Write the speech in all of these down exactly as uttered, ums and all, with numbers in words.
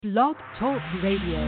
Blog Talk Radio.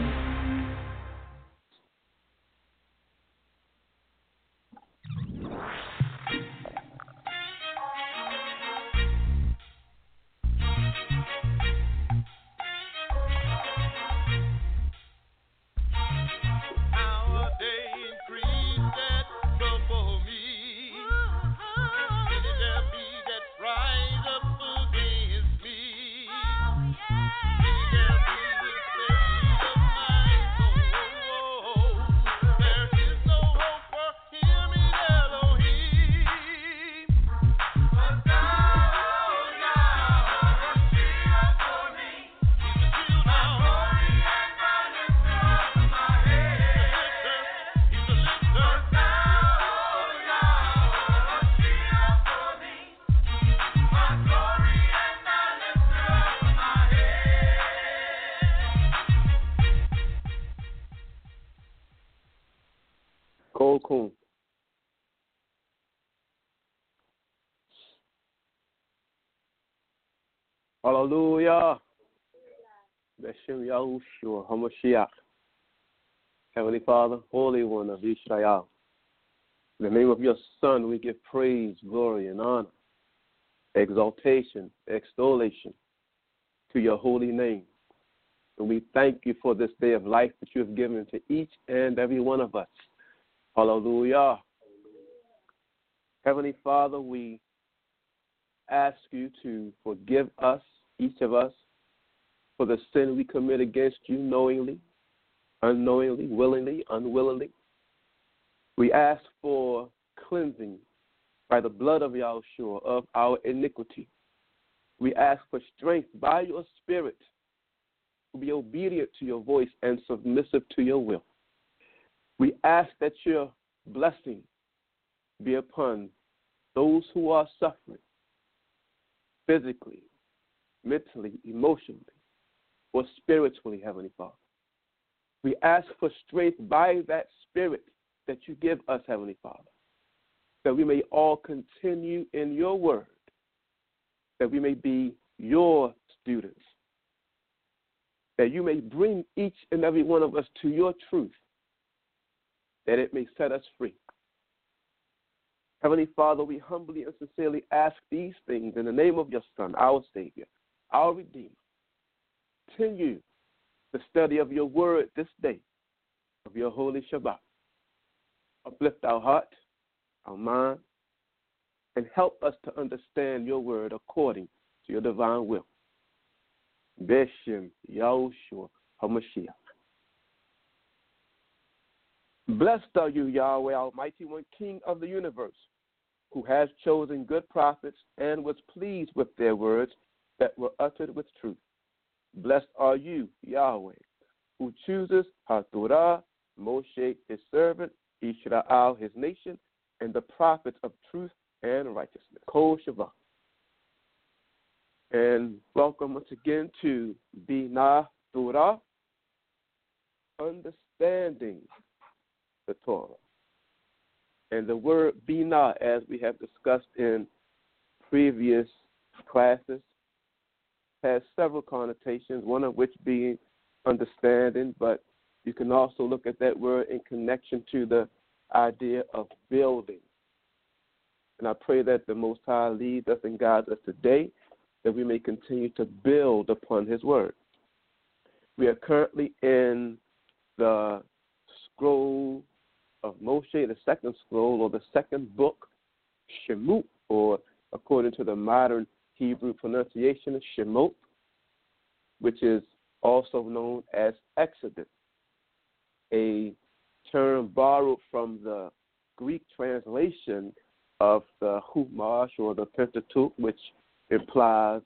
Cold Coon. Hallelujah. Beshem Yahushua HaMashiach. Heavenly Father, Holy One of Israel. In the name of your Son, we give praise, glory, and honor, exaltation, extolation to your holy name. And we thank you for this day of life that you have given to each and every one of us. Hallelujah. Heavenly Father, we ask you to forgive us, each of us, for the sin we commit against you knowingly, unknowingly, willingly, unwillingly. We ask for cleansing by the blood of Yahushua of our iniquity. We ask for strength by your Spirit to be obedient to your voice and submissive to your will. We ask that your blessing be upon those who are suffering physically, mentally, emotionally, or spiritually, Heavenly Father. We ask for strength by that Spirit that you give us, Heavenly Father, that we may all continue in your word, that we may be your students, that you may bring each and every one of us to your truth, that it may set us free. Heavenly Father, we humbly and sincerely ask these things in the name of your Son, our Savior, our Redeemer. Continue the study of your word this day, of your holy Shabbat. Uplift our heart, our mind, and help us to understand your word according to your divine will. Beshem Yahushua HaMashiach. Blessed are you, Yahweh, Almighty One, King of the universe, who has chosen good prophets and was pleased with their words that were uttered with truth. Blessed are you, Yahweh, who chooses HaTorah, Moshe, his servant, Israel, his nation, and the prophets of truth and righteousness. Kol Shavah. And welcome once again to Binah Torah, understanding the Torah. And the word Binah, as we have discussed in previous classes, has several connotations, one of which being understanding, but you can also look at that word in connection to the idea of building. And I pray that the Most High leads us and guides us today, that we may continue to build upon his word. We are currently in the scroll of Moshe, the second scroll, or the second book, Shemot, or according to the modern Hebrew pronunciation, Shemot, which is also known as Exodus, a term borrowed from the Greek translation of the Chumash, or the Pentateuch, which implies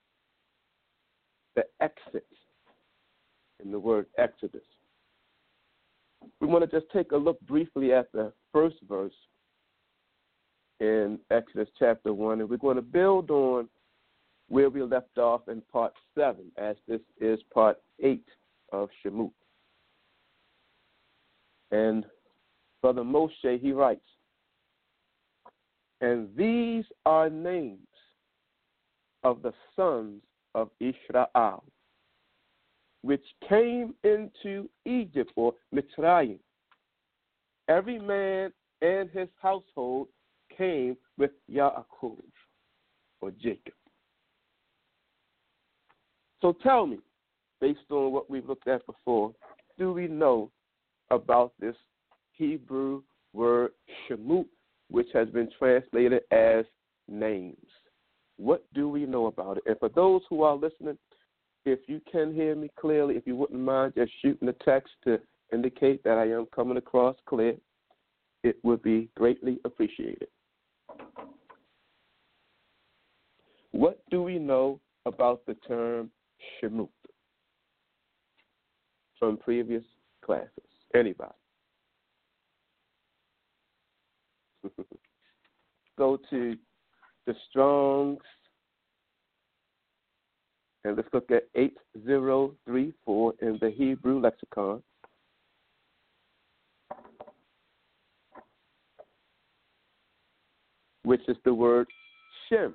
the exit in the word Exodus. We want to just take a look briefly at the first verse in Exodus chapter one, and we're going to build on where we left off in part seven, as this is part eight of Shemot. And Brother Moshe, he writes, and these are names of the sons of Israel, which came into Egypt, or Mitzrayim. Every man and his household came with Yaakov, or Jacob. So tell me, based on what we've looked at before, do we know about this Hebrew word shemut, which has been translated as names? What do we know about it? And for those who are listening, if you can hear me clearly, if you wouldn't mind just shooting a text to indicate that I am coming across clear, it would be greatly appreciated. What do we know about the term shemut from previous classes? Anybody? Go to the Strong's, and let's look at eight zero three four in the Hebrew lexicon. Which is the word Shem.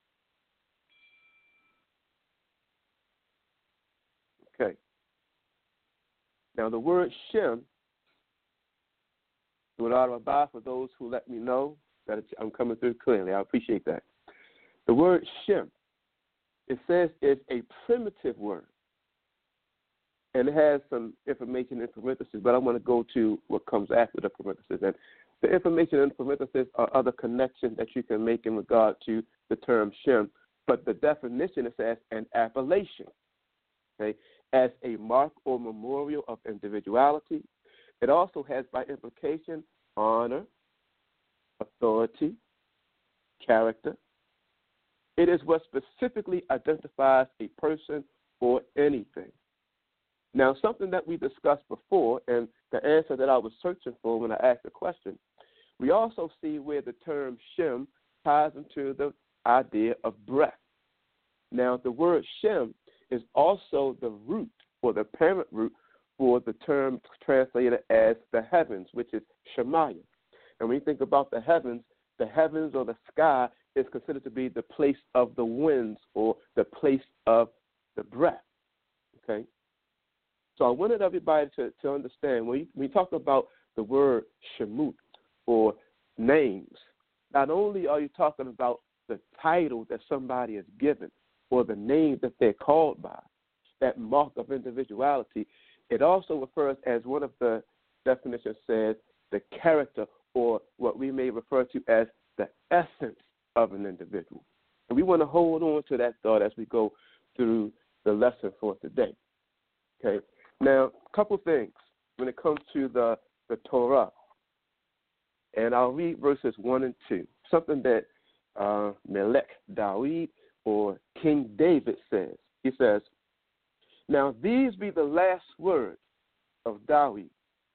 Okay. Now the word Shem, for those who let me know that I'm coming through clearly, I appreciate that. The word Shem, it says it's a primitive word. And it has some information in parentheses, but I want to go to what comes after the parentheses. And the information in parentheses are other connections that you can make in regard to the term Shem. But the definition is as an appellation, okay, as a mark or memorial of individuality. It also has, by implication, honor, authority, character. It is what specifically identifies a person or anything. Now, something that we discussed before, and the answer that I was searching for when I asked the question, we also see where the term Shem ties into the idea of breath. Now, the word Shem is also the root or the parent root for the term translated as the heavens, which is Shemayim. And when you think about the heavens, the heavens or the sky is considered to be the place of the winds or the place of the breath. Okay? So I wanted everybody to, to understand, when you, when you talk about the word shemut or names, not only are you talking about the title that somebody is given or the name that they're called by, that mark of individuality, it also refers, as one of the definitions says, the character or what we may refer to as the essence of an individual. And we want to hold on to that thought as we go through the lesson for today. Okay. Now, a couple things when it comes to the, the Torah. And I'll read verses one and two, something that uh, Melech Dawid or King David says. He says, "Now these be the last words of Dawid.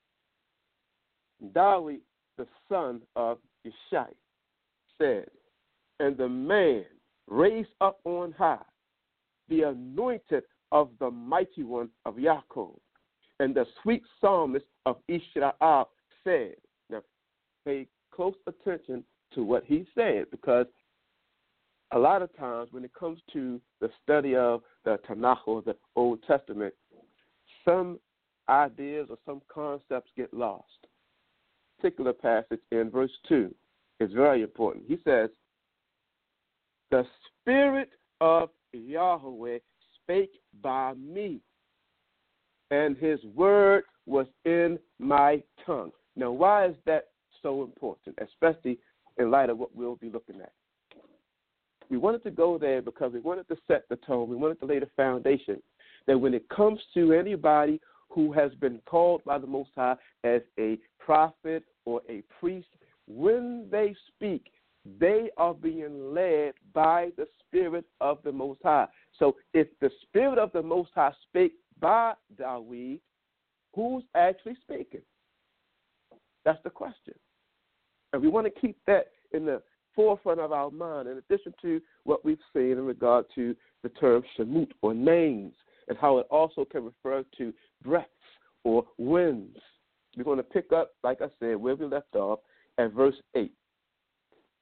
Dawid, the son of Yishai, said, and the man raised up on high, the anointed of the mighty one of Yaakov, and the sweet psalmist of Israel said." Now, pay close attention to what he said, because a lot of times when it comes to the study of the Tanakh or the Old Testament, some ideas or some concepts get lost. Particular passage in verse two is very important. He says, "The Spirit of Yahweh spake by me, and his word was in my tongue." Now, why is that so important, especially in light of what we'll be looking at? We wanted to go there because we wanted to set the tone. We wanted to lay the foundation that when it comes to anybody who has been called by the Most High as a prophet or a priest, when they speak, they are being led by the Spirit of the Most High. So if the Spirit of the Most High spake by Dawid, who's actually speaking? That's the question. And we want to keep that in the forefront of our mind, in addition to what we've seen in regard to the term shemut or names, and how it also can refer to breaths or winds. We're going to pick up, like I said, where we left off at verse eight.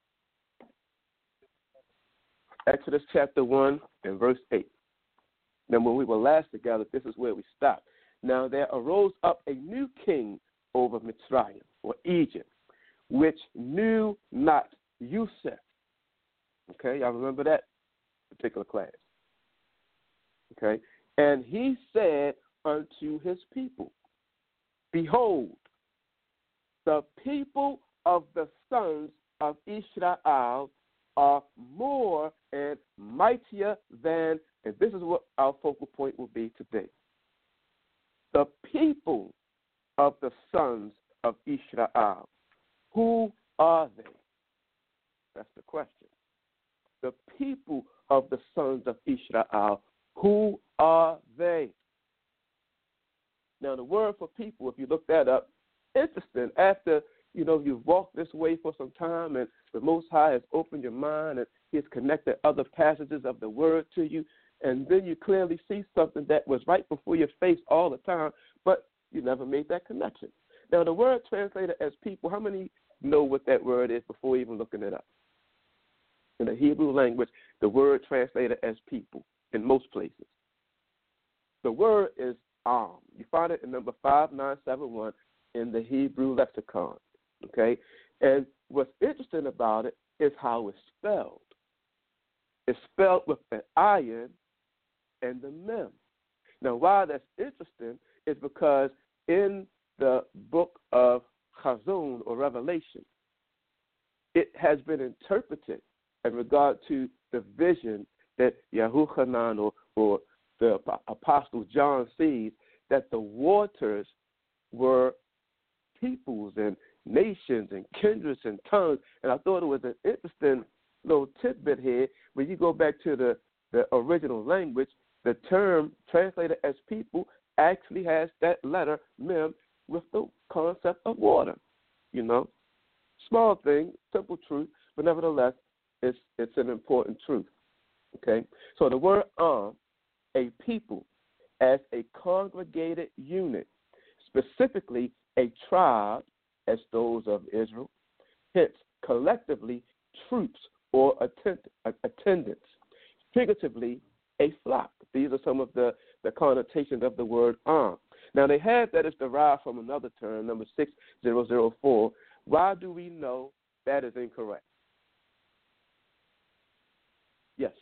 Exodus chapter one and verse eight. Now, when we were last together, this is where we stopped. Now, there arose up a new king over Mitzrayim, or Egypt, which knew not Yusuf. Okay, y'all remember that particular class? Okay, and he said unto his people, behold, the people of the sons of Israel are more and mightier than, and this is what our focal point will be today. The people of the sons of Israel, who are they? That's the question. The people of the sons of Israel, who are they? Now, the word for people, if you look that up, interesting. After, you know, you've walked this way for some time and the Most High has opened your mind and He has connected other passages of the word to you, and then you clearly see something that was right before your face all the time, but you never made that connection. Now, the word translated as people, how many know what that word is before even looking it up? In the Hebrew language, the word translated as people in most places. The word is Am. You find it in number five nine seven one in the Hebrew lexicon. Okay? And what's interesting about it is how it's spelled. It's spelled with an ayin and the mem. Now, why that's interesting is because in the book of Chazon, or Revelation, it has been interpreted in regard to the vision that Yahuchanan or, or the Apostle John sees, that the waters were peoples and nations and kindreds and tongues. And I thought it was an interesting little tidbit here. When you go back to the, the original language, the term translated as people actually has that letter, mem, with the concept of water. You know, small thing, simple truth, but nevertheless, it's it's an important truth. Okay, so the word um, a people, as a congregated unit, specifically a tribe, as those of Israel, hence collectively troops or attend, attendants, figuratively a flock. These are some of the, the connotations of the word am. Now, they have that is derived from another term, number six zero zero four. Why do we know that is incorrect? Yes.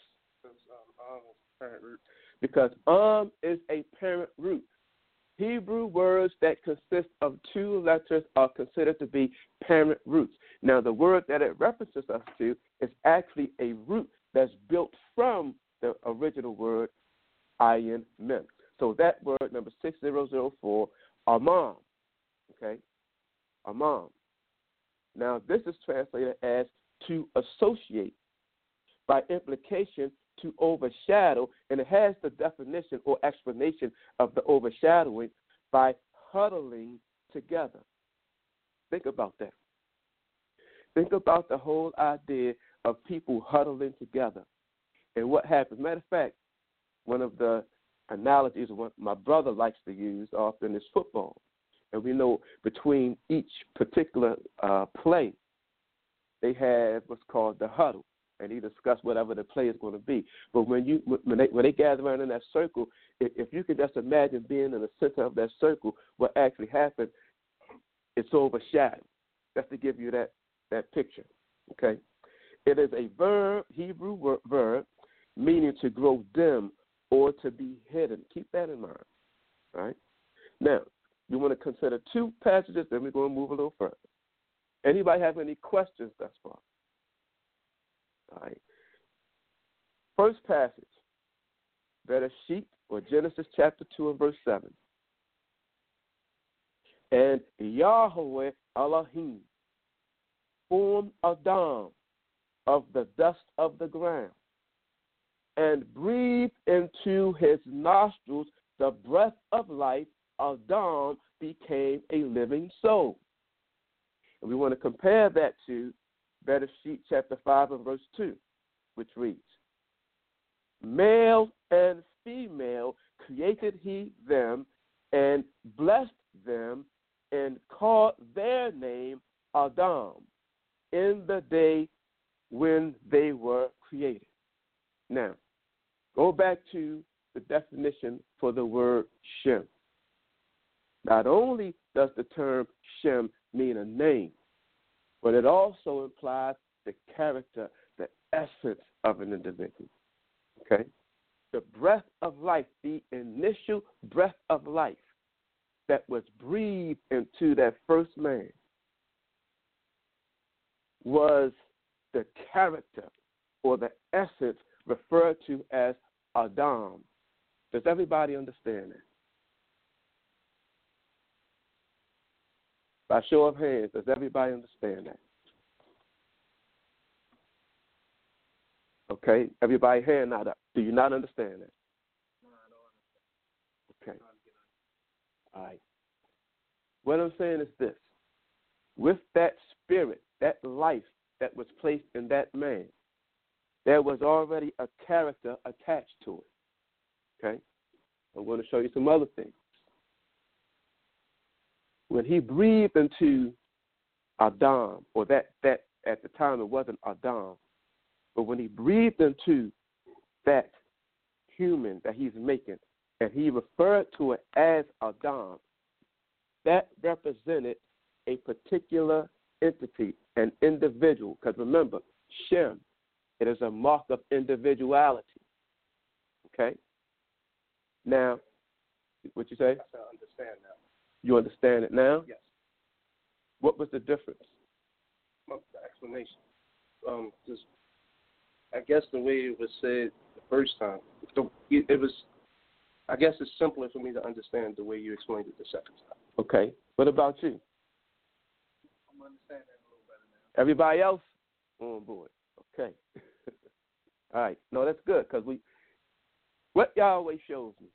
Because um is a parent root. Hebrew words that consist of two letters are considered to be parent roots. Now, the word that it references us to is actually a root that's built from the original word ayin mem. So that word, number six zero zero four, amam, okay, amam. Now, this is translated as to associate, by implication, to overshadow, and it has the definition or explanation of the overshadowing by huddling together. Think about that. Think about the whole idea of people huddling together. And what happens? Matter of fact, one of the analogies what my brother likes to use often is football. And we know between each particular uh, play, they have what's called the huddle. And he discussed whatever the play is going to be. But when you when they when they gather around in that circle, if, if you can just imagine being in the center of that circle, what actually happens, it's overshadowed. That's to give you that, that picture. Okay? It is a verb, Hebrew word, verb, meaning to grow dim or to be hidden. Keep that in mind. All right? Now, you want to consider two passages, then we're going to move a little further. Anybody have any questions thus far? All right. First passage, Bereshit, or Genesis chapter two and verse seven. And Yahweh Elohim formed Adam of the dust of the ground and breathed into his nostrils the breath of life. Adam became a living soul. And we want to compare that to Bereshit chapter five and verse two, which reads, male and female created he them and blessed them and called their name Adam in the day when they were created. Now, go back to the definition for the word Shem. Not only does the term Shem mean a name, but it also implies the character, the essence of an individual. Okay? The breath of life, the initial breath of life that was breathed into that first man was the character or the essence referred to as Adam. Does everybody understand that? By show of hands, does everybody understand that? Okay, everybody hand not up. Do you not understand that? No, I don't understand. Okay. All right. What I'm saying is this. With that spirit, that life that was placed in that man, there was already a character attached to it. Okay? I'm going to show you some other things. When he breathed into Adam, or that, that at the time it wasn't Adam, but when he breathed into that human that he's making, and he referred to it as Adam, that represented a particular entity, an individual. Because remember, Shem, it is a mark of individuality. Okay? Now, what you say? I understand now. You understand it now? Yes. What was the difference? Well, the explanation. Um, just, I guess the way it was said the first time, the, it, it was, I guess it's simpler for me to understand the way you explained it the second time. Okay. What about you? I'm understanding it a little better now. Everybody else on board. Okay. All right. No, that's good, because we, what Yahweh shows me,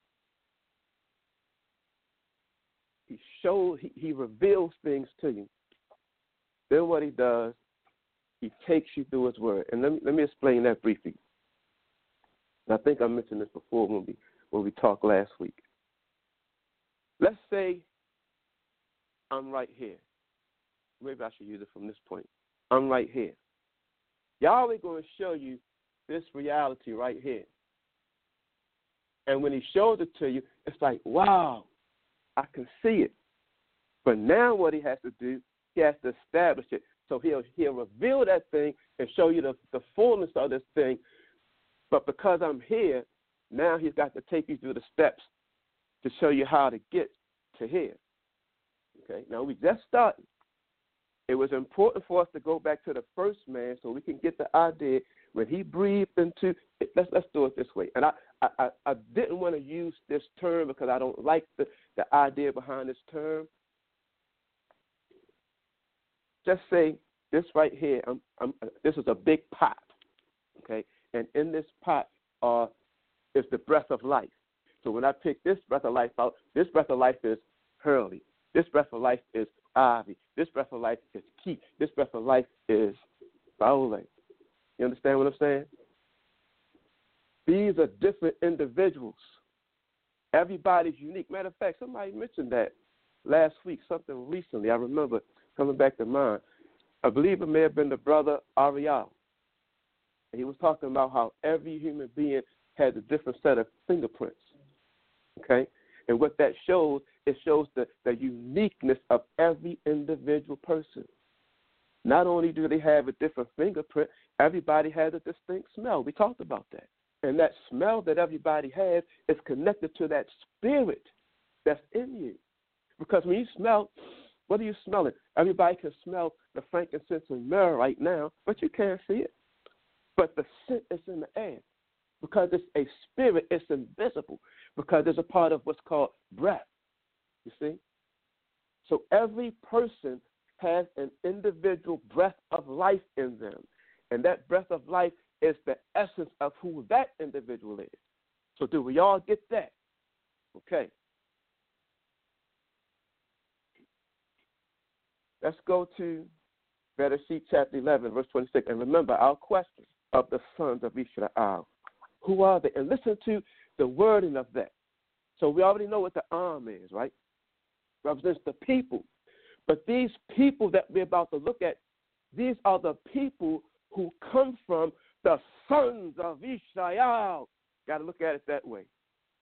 he shows, he, he reveals things to you. Then what he does, he takes you through his word. And let me, let me explain that briefly. And I think I mentioned this before when we, when we talked last week. Let's say I'm right here. Maybe I should use it from this point. I'm right here. Yahweh going to show you this reality right here. And when he shows it to you, it's like, wow, I can see it. But now what he has to do, he has to establish it. So he'll he'll reveal that thing and show you the, the fullness of this thing. But because I'm here, now he's got to take you through the steps to show you how to get to here. Okay, now we just started. It was important for us to go back to the first man so we can get the idea when he breathed into it. Let's, let's do it this way. And I, I, I didn't want to use this term because I don't like the, the idea behind this term. Just say this right here, I'm, I'm, this is a big pot, okay? And in this pot uh, is the breath of life. So when I pick this breath of life out, this breath of life is Hurley. This breath of life is Ivy. This breath of life is Keith. This breath of life is Paole. You understand what I'm saying? These are different individuals. Everybody's unique. Matter of fact, somebody mentioned that last week, something recently. I remember coming back to mind. I believe it may have been the brother Ariel. And he was talking about how every human being has a different set of fingerprints. Okay? And what that shows, it shows the, the uniqueness of every individual person. Not only do they have a different fingerprint, everybody has a distinct smell. We talked about that. And that smell that everybody has is connected to that spirit that's in you. Because when you smell, what are you smelling? Everybody can smell the frankincense and myrrh right now, but you can't see it. But the scent is in the air. Because it's a spirit, it's invisible. Because it's a part of what's called breath. You see? So every person has an individual breath of life in them. And that breath of life is the essence of who that individual is. So do we all get that? Okay. Let's go to Bereshit chapter eleven, verse twenty-six. And remember our question of the sons of Israel. Who are they? And listen to the wording of that. So we already know what the arm is, right? Represents the people. But these people that we're about to look at, these are the people who come from the sons of Israel. Got to look at it that way.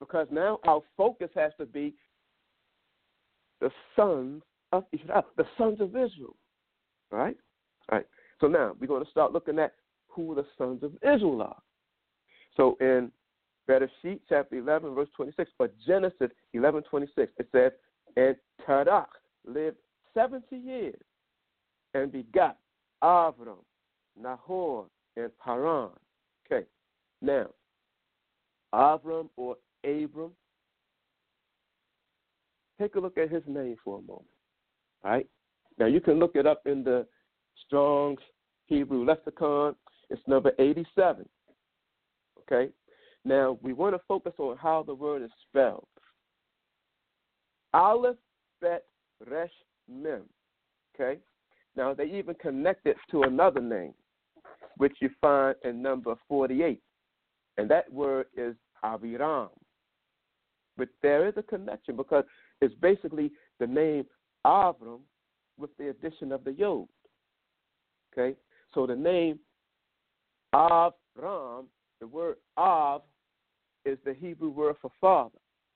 because now our focus has to be the sons of Israel, the sons of Israel. All right? All right. So now we're going to start looking at who the sons of Israel are. So in Bereshit chapter eleven, verse twenty-six, or Genesis eleven twenty-six, it says, and Terach lived seventy years and begot Avram, Nahor, and Haran. Okay. Now, Avram or Abram, take a look at his name for a moment. All right? Now, you can look it up in the Strong's Hebrew Lexicon. It's number eighty-seven. Okay? Now, we want to focus on how the word is spelled. Aleph, Bet, Resh, Mem. Okay? Now, they even connect it to another name, which you find in number forty-eight. And that word is Aviram. But there is a connection because it's basically the name Avram with the addition of the Yod. Okay? So the name Avram, the word Av, is the Hebrew word for father.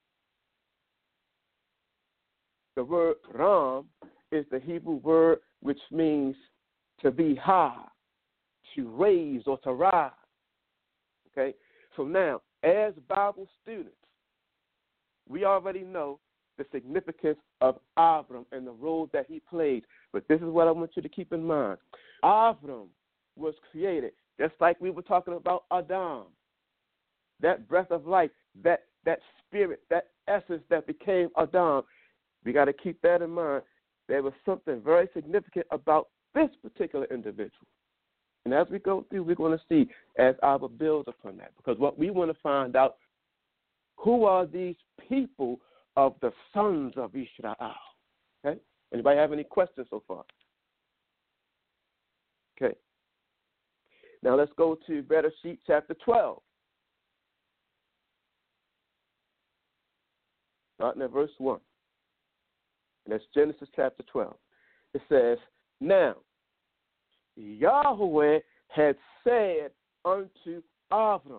The word Ram is the Hebrew word which means to be high, to raise or to rise. Okay? So now, as Bible students, we already know the significance of Avram and the role that he played. But this is what I want you to keep in mind. Avram was created just like we were talking about Adam. That breath of life, that, that spirit, that essence that became Adam. We got to keep that in mind. There was something very significant about this particular individual. And as we go through, we're going to see as Abba builds upon that. Because what we want to find out, who are these people of the sons of Israel? Okay? Anybody have any questions so far? Okay. Now let's go to Bereshit chapter twelve. Starting at verse one. And that's Genesis chapter twelve. It says, now, Yahweh had said unto Avram,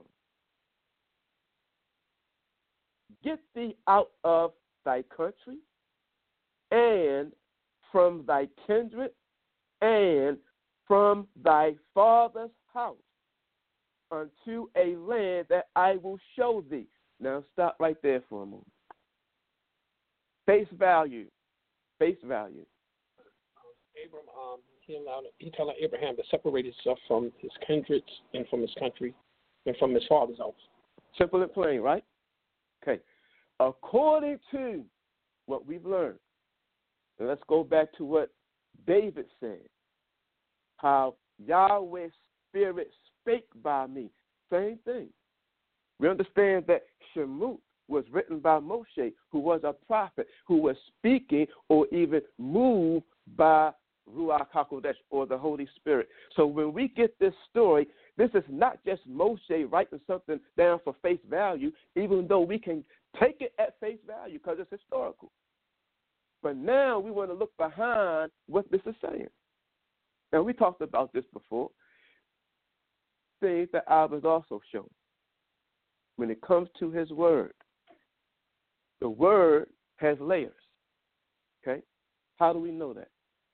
get thee out of thy country and from thy kindred and from thy father's house unto a land that I will show thee. Now stop right there for a moment. Face value. Face value. Abram, um, he allowed he told Abraham to separate himself from his kindreds and from his country and from his father's house. Simple and plain, right? Okay. According to what we've learned, and let's go back to what David said, how Yahweh's Spirit spake by me. Same thing. We understand that Shemut was written by Moshe, who was a prophet, who was speaking or even moved by Ruach HaKodesh, or the Holy Spirit. So when we get this story, this is not just Moshe writing something down for face value, even though we can take it at face value because it's historical. But now we want to look behind what this is saying. Now, we talked about this before. Things that Abba has also shown. When it comes to his word, the word has layers. Okay? How do we know that?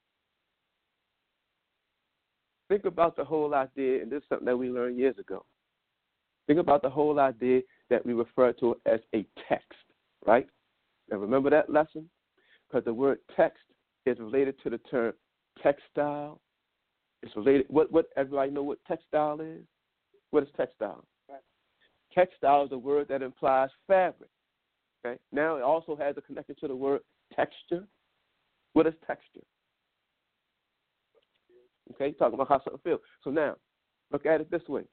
Think about the whole idea, and this is something that we learned years ago. Think about the whole idea that we refer to as a text, right? Now, remember that lesson? Because the word text is related to the term textile. It's related. What? What? Everybody know what textile is? What is textile? Right. Textile is a word that implies fabric. Okay. Now it also has a connection to the word texture. What is texture? Okay, talking about how something feels. So now, look at it this way.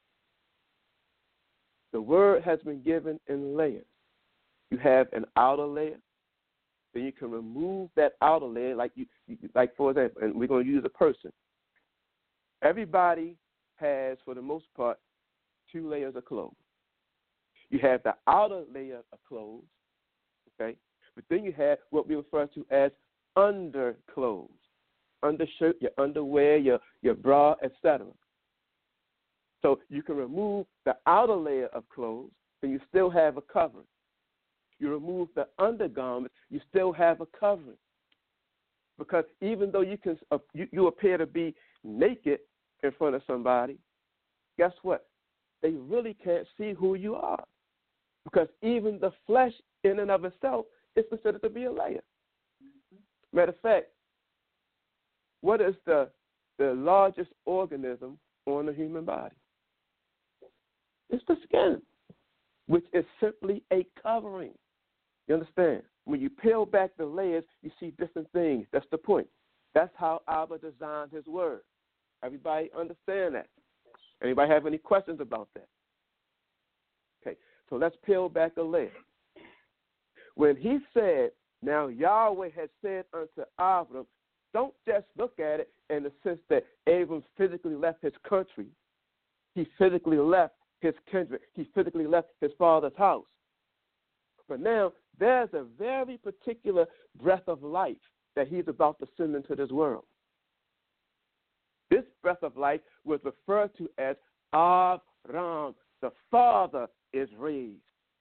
The word has been given in layers. You have an outer layer. Then you can remove that outer layer, like you, like for example, and we're going to use a person. Everybody has, for the most part, two layers of clothes. You have the outer layer of clothes, okay? But then you have what we refer to as underclothes. Undershirt, your underwear, your, your bra, et cetera. So you can remove the outer layer of clothes, then you still have a covering. You remove the undergarment, you still have a covering. Because even though you can, uh, you, you appear to be naked in front of somebody, guess what? They really can't see who you are. Because even the flesh in and of itself is considered to be a layer. Matter of fact, what is the, the largest organism on the human body? It's the skin, which is simply a covering. You understand? When you peel back the layers, you see different things. That's the point. That's how Abba designed his word. Everybody understand that? Anybody have any questions about that? Okay, so let's peel back a layer. When he said, now Yahweh has said unto Abram, don't just look at it in the sense that Abram physically left his country. He physically left his kindred. He physically left his father's house. But now there's a very particular breath of life that he's about to send into this world. This breath of life was referred to as Avram. The father is raised.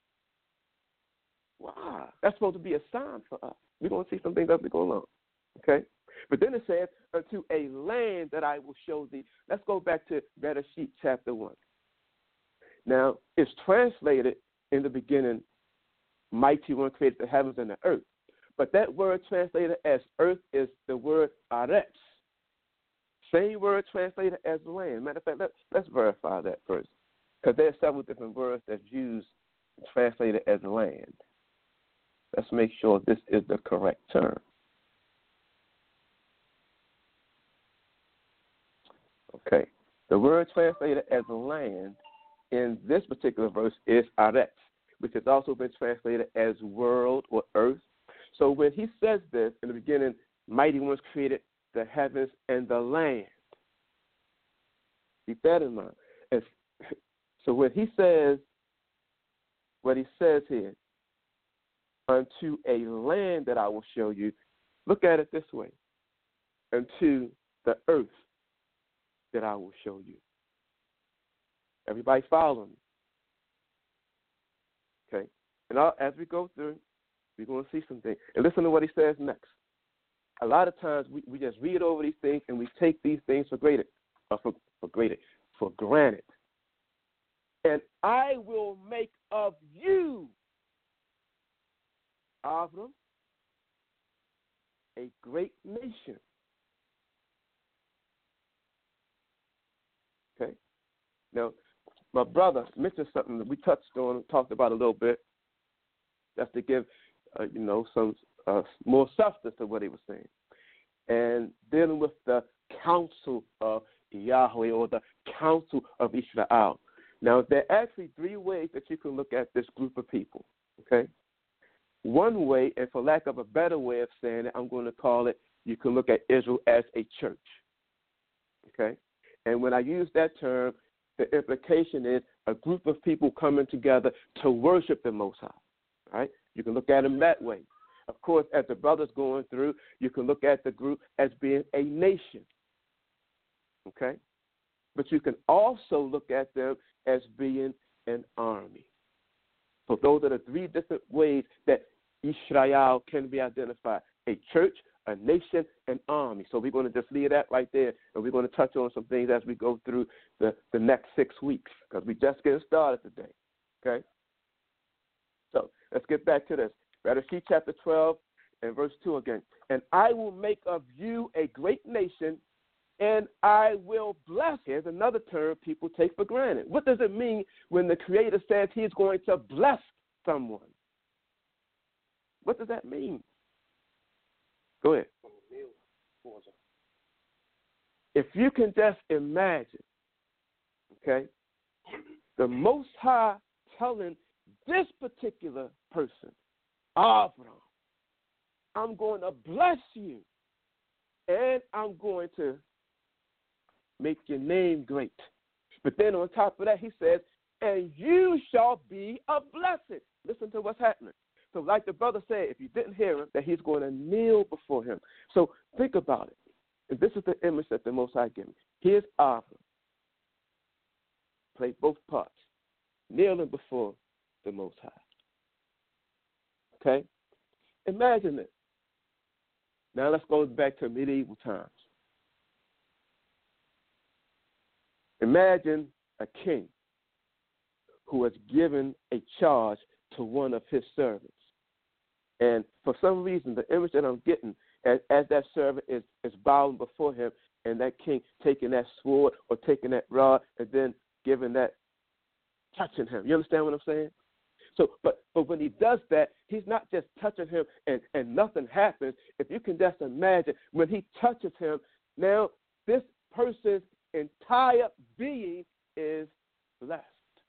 Wow, that's supposed to be a sign for us. We're going to see some things as we go along. Okay? But then it says, unto a land that I will show thee. Let's go back to Bereshit chapter one. Now, it's translated in the beginning, Mighty One created the heavens and the earth. But that word translated as earth is the word aretz. Same word translated as land. Matter of fact, let's, let's verify that first. Because there are several different words that's used translated as land. Let's make sure this is the correct term. Okay. The word translated as land in this particular verse is aretz, which has also been translated as world or earth. So when he says this, in the beginning, Mighty Ones created the heavens and the land. Keep that in mind. And so when he says, what he says here, unto a land that I will show you, look at it this way, unto the earth that I will show you. Everybody follow me. Okay? And I'll, as we go through, we're going to see some things. And listen to what he says next. A lot of times we, we just read over these things and we take these things for granted, uh, for, for granted, for granted. And I will make of you, Avram, a great nation. Okay? Now, my brother mentioned something that we touched on and talked about a little bit. That's to give, uh, you know, some uh, more substance to what he was saying. And dealing with the counsel of Yahweh or the counsel of Israel. Now, there are actually three ways that you can look at this group of people, okay? One way, and for lack of a better way of saying it, I'm going to call it, you can look at Israel as a church, okay? And when I use that term, the implication is a group of people coming together to worship the Most High, right? You can look at them that way. Of course, as the brother's going through, you can look at the group as being a nation, okay? But you can also look at them as being an army. So those are the three different ways that Israel can be identified: a church, a nation, an army. So we're going to just leave that right there, and we're going to touch on some things as we go through the, the next six weeks, because we're just getting started today, okay? So let's get back to this. Bereshit chapter twelve and verse two again. And I will make of you a great nation, and I will bless. Here's another term people take for granted. What does it mean when the Creator says he is going to bless someone? What does that mean? Go ahead. If you can just imagine, okay, the Most High telling this particular person, Avram, I'm going to bless you, and I'm going to make your name great. But then on top of that, he says, and you shall be a blessing. Listen to what's happening. So like the brother said, if you didn't hear him, that he's going to kneel before him. So think about it. And this is the image that the Most High gave me. Here's Avram. Play both parts. Kneeling before the Most High. Okay? Imagine this. Now let's go back to medieval times. Imagine a king who has given a charge to one of his servants. And for some reason, the image that I'm getting, as, as that servant is, is bowing before him, and that king taking that sword or taking that rod and then giving that, touching him. You understand what I'm saying? So, but but when he does that, he's not just touching him and, and nothing happens. If you can just imagine, when he touches him, now this person's entire being is blessed.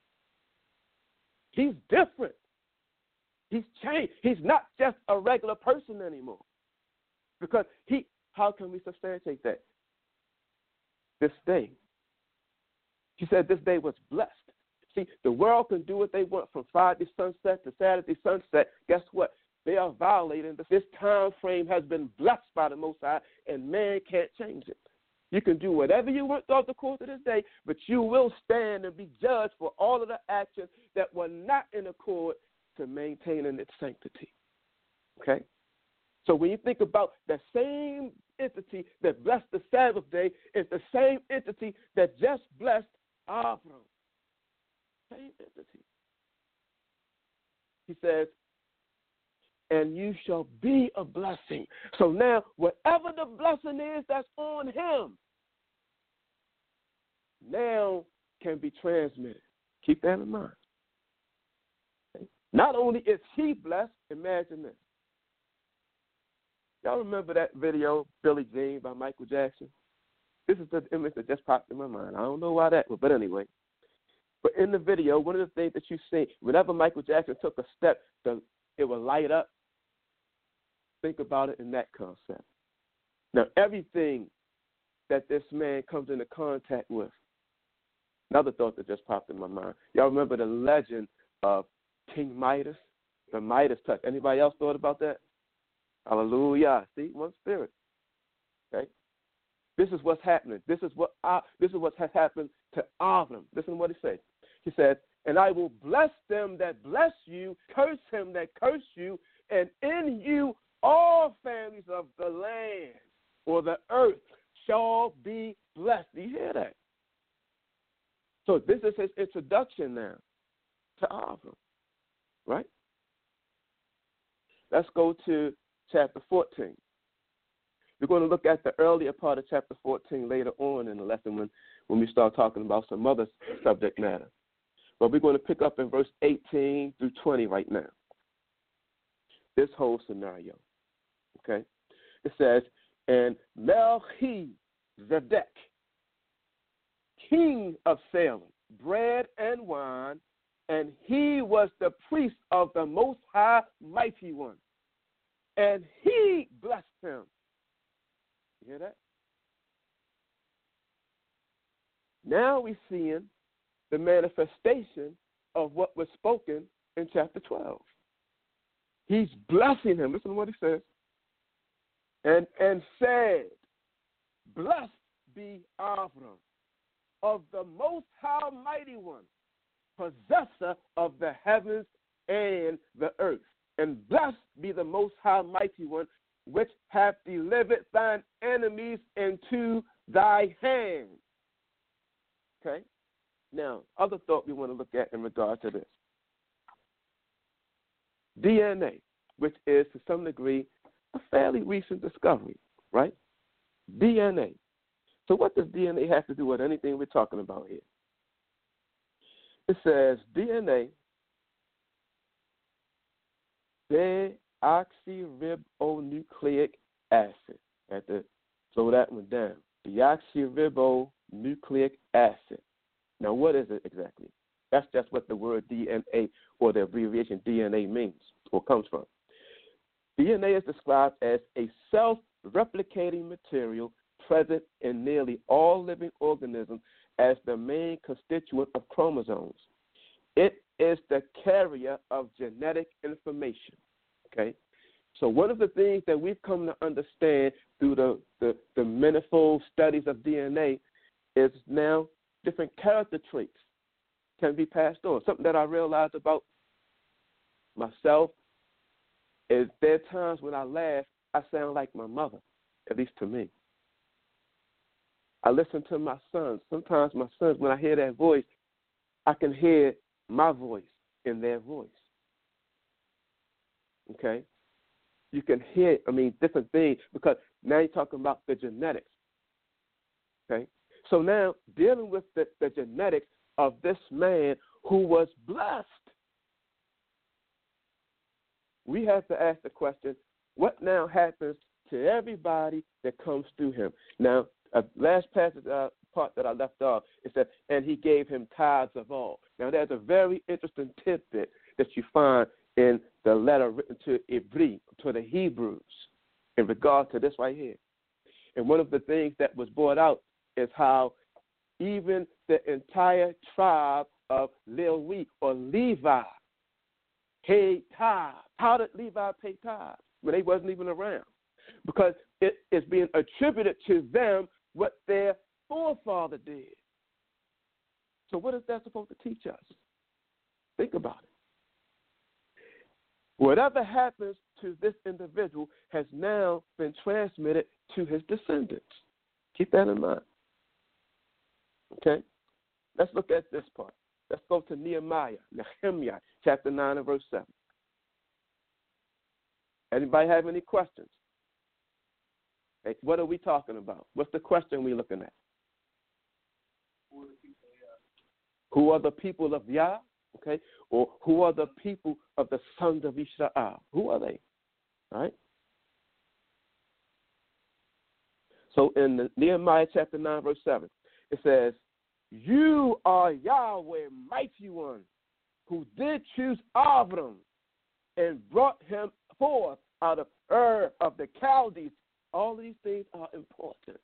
He's different. He's changed. He's not just a regular person anymore. Because he, how can we substantiate that? This day. He said this day was blessed. See, the world can do what they want from Friday sunset to Saturday sunset. Guess what? They are violating this. This time frame has been blessed by the Most High, and man can't change it. You can do whatever you want throughout the course of this day, but you will stand and be judged for all of the actions that were not in accord to maintaining its sanctity. Okay? So when you think about the same entity that blessed the Sabbath day, is the same entity that just blessed Avram. Same entity. He says, and you shall be a blessing. So now, whatever the blessing is that's on him, now can be transmitted. Keep that in mind. Okay? Not only is he blessed, imagine this. Y'all remember that video, Billie Jean by Michael Jackson? This is the image that just popped in my mind. I don't know why that was, but anyway. But in the video, one of the things that you see, whenever Michael Jackson took a step, the, it would light up. Think about it in that concept. Now, everything that this man comes into contact with, another thought that just popped in my mind. Y'all remember the legend of King Midas, the Midas touch. Anybody else thought about that? Hallelujah. See, one spirit. Okay? This is what's happening. This is what I, this is what has happened to Avram. Listen to what he says. He says, and I will bless them that bless you, curse him that curse you, and in you all families of the land or the earth shall be blessed. Do you hear that? So this is his introduction now to Avram, right? Let's go to chapter fourteen. We're going to look at the earlier part of chapter fourteen later on in the lesson when, when we start talking about some other subject matter. But we're going to pick up in verse eighteen through twenty right now. This whole scenario. Okay? It says, and Melchizedek, king of Salem, bread and wine, and he was the priest of the Most High Mighty One. And he blessed him. You hear that? Now we're seeing the manifestation of what was spoken in chapter twelve. He's blessing him. Listen to what he says. And, and said, blessed be Avram of the Most High Mighty One, possessor of the heavens and the earth. And blessed be the Most High Mighty One, which hath delivered thine enemies into thy hand. Okay? Now, other thought we want to look at in regard to this. D N A, which is to some degree a fairly recent discovery, right? D N A. So what does D N A have to do with anything we're talking about here? It says D N A, deoxyribonucleic acid. I have to slow that one down. Deoxyribonucleic acid. Now, what is it exactly? That's just what the word D N A or the abbreviation D N A means or comes from. D N A is described as a self-replicating material present in nearly all living organisms as the main constituent of chromosomes. It is the carrier of genetic information. Okay? So one of the things that we've come to understand through the, the, the manifold studies of D N A is now different character traits can be passed on. Something that I realized about myself, is there are times when I laugh, I sound like my mother, at least to me. I listen to my sons. Sometimes my sons, when I hear that voice, I can hear my voice in their voice. Okay? You can hear, I mean, different things, because now you're talking about the genetics. Okay? So now, dealing with the, the genetics of this man who was blessed, we have to ask the question, what now happens to everybody that comes through him? Now, uh, last passage uh, part that I left off, it said, and he gave him tithes of all. Now, there's a very interesting tidbit that you find in the letter written to Ivri, to the Hebrews, in regard to this right here. And one of the things that was brought out is how even the entire tribe of Lewi, or Levi, paid tithes. How did Levi pay tithes when they wasn't even around? Because it is being attributed to them what their forefather did. So what is that supposed to teach us? Think about it. Whatever happens to this individual has now been transmitted to his descendants. Keep that in mind. Okay? Let's look at this part. Let's go to Nehemiah, Nehemiah, chapter nine and verse seven. Anybody have any questions? Hey, what are we talking about? What's the question we're looking at? Who are the people of Yah? Okay? Or who are the people of the sons of Israel? Who are they? All right? So in the Nehemiah chapter nine, verse seven, it says, you are Yahweh, mighty one, who did choose Avram and brought him forth out of Ur of the Chaldees. All these things are important.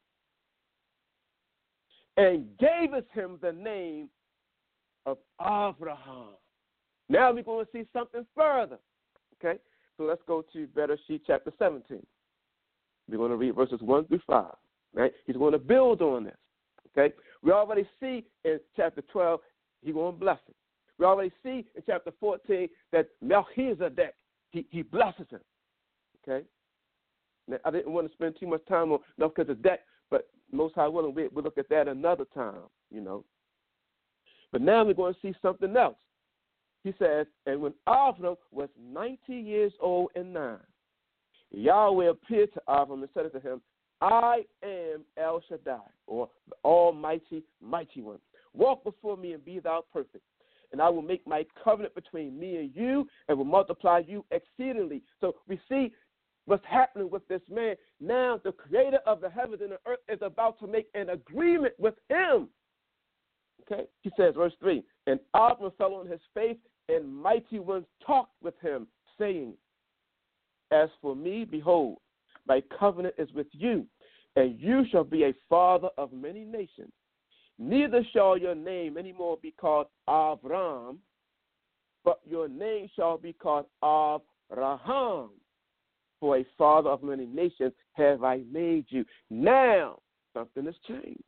And gave us him the name of Abraham. Now we're going to see something further. Okay? So let's go to Bereshit chapter seventeen. We're going to read verses one through five. Right? He's going to build on this. Okay? We already see in chapter twelve, he's going to bless him. We already see in chapter fourteen that Melchizedek, he, he blesses him. Okay? Now, I didn't want to spend too much time on Melchizedek, but most high willing, we, we'll look at that another time, you know. But now we're going to see something else. He says, and when Avram was ninety years old and nine, Yahweh appeared to Avram and said to him, I am El Shaddai, or the Almighty, Mighty One. Walk before me and be thou perfect. And I will make my covenant between me and you and will multiply you exceedingly. So we see what's happening with this man. Now the creator of the heavens and the earth is about to make an agreement with him. Okay? He says, verse three, and Abram fell on his face, and mighty ones talked with him, saying, as for me, behold, my covenant is with you, and you shall be a father of many nations. Neither shall your name anymore be called Avram, but your name shall be called Abraham. For a father of many nations have I made you. Now, something has changed.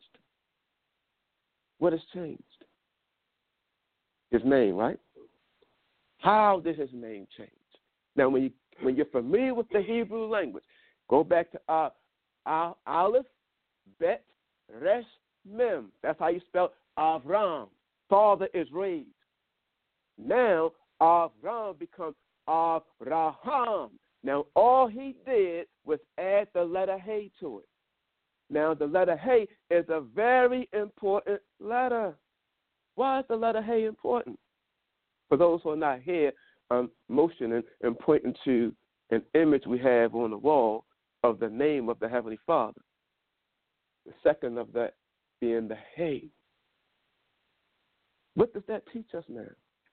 What has changed? His name, right? How did his name change? Now, when, you, when you're familiar with the Hebrew language, go back to uh, uh, Aleph, Bet, Resh, Mem. That's how you spell Avram. Father is raised. Now, Avram becomes Abraham. Now, all he did was add the letter Hey to it. Now, the letter Hey is a very important letter. Why is the letter Hey important? For those who are not here, I'm motioning and pointing to an image we have on the wall of the name of the Heavenly Father. The second of that being the Hey. What does that teach us now?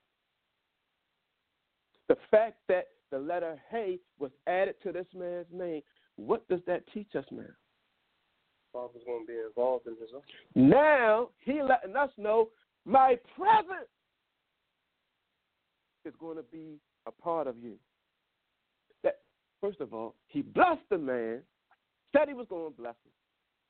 The fact that the letter Hey was added to this man's name, what does that teach us now? Father's going to be involved in his own. Now, he letting us know my presence is going to be a part of you. That, first of all, he blessed the man, said he was going to bless him.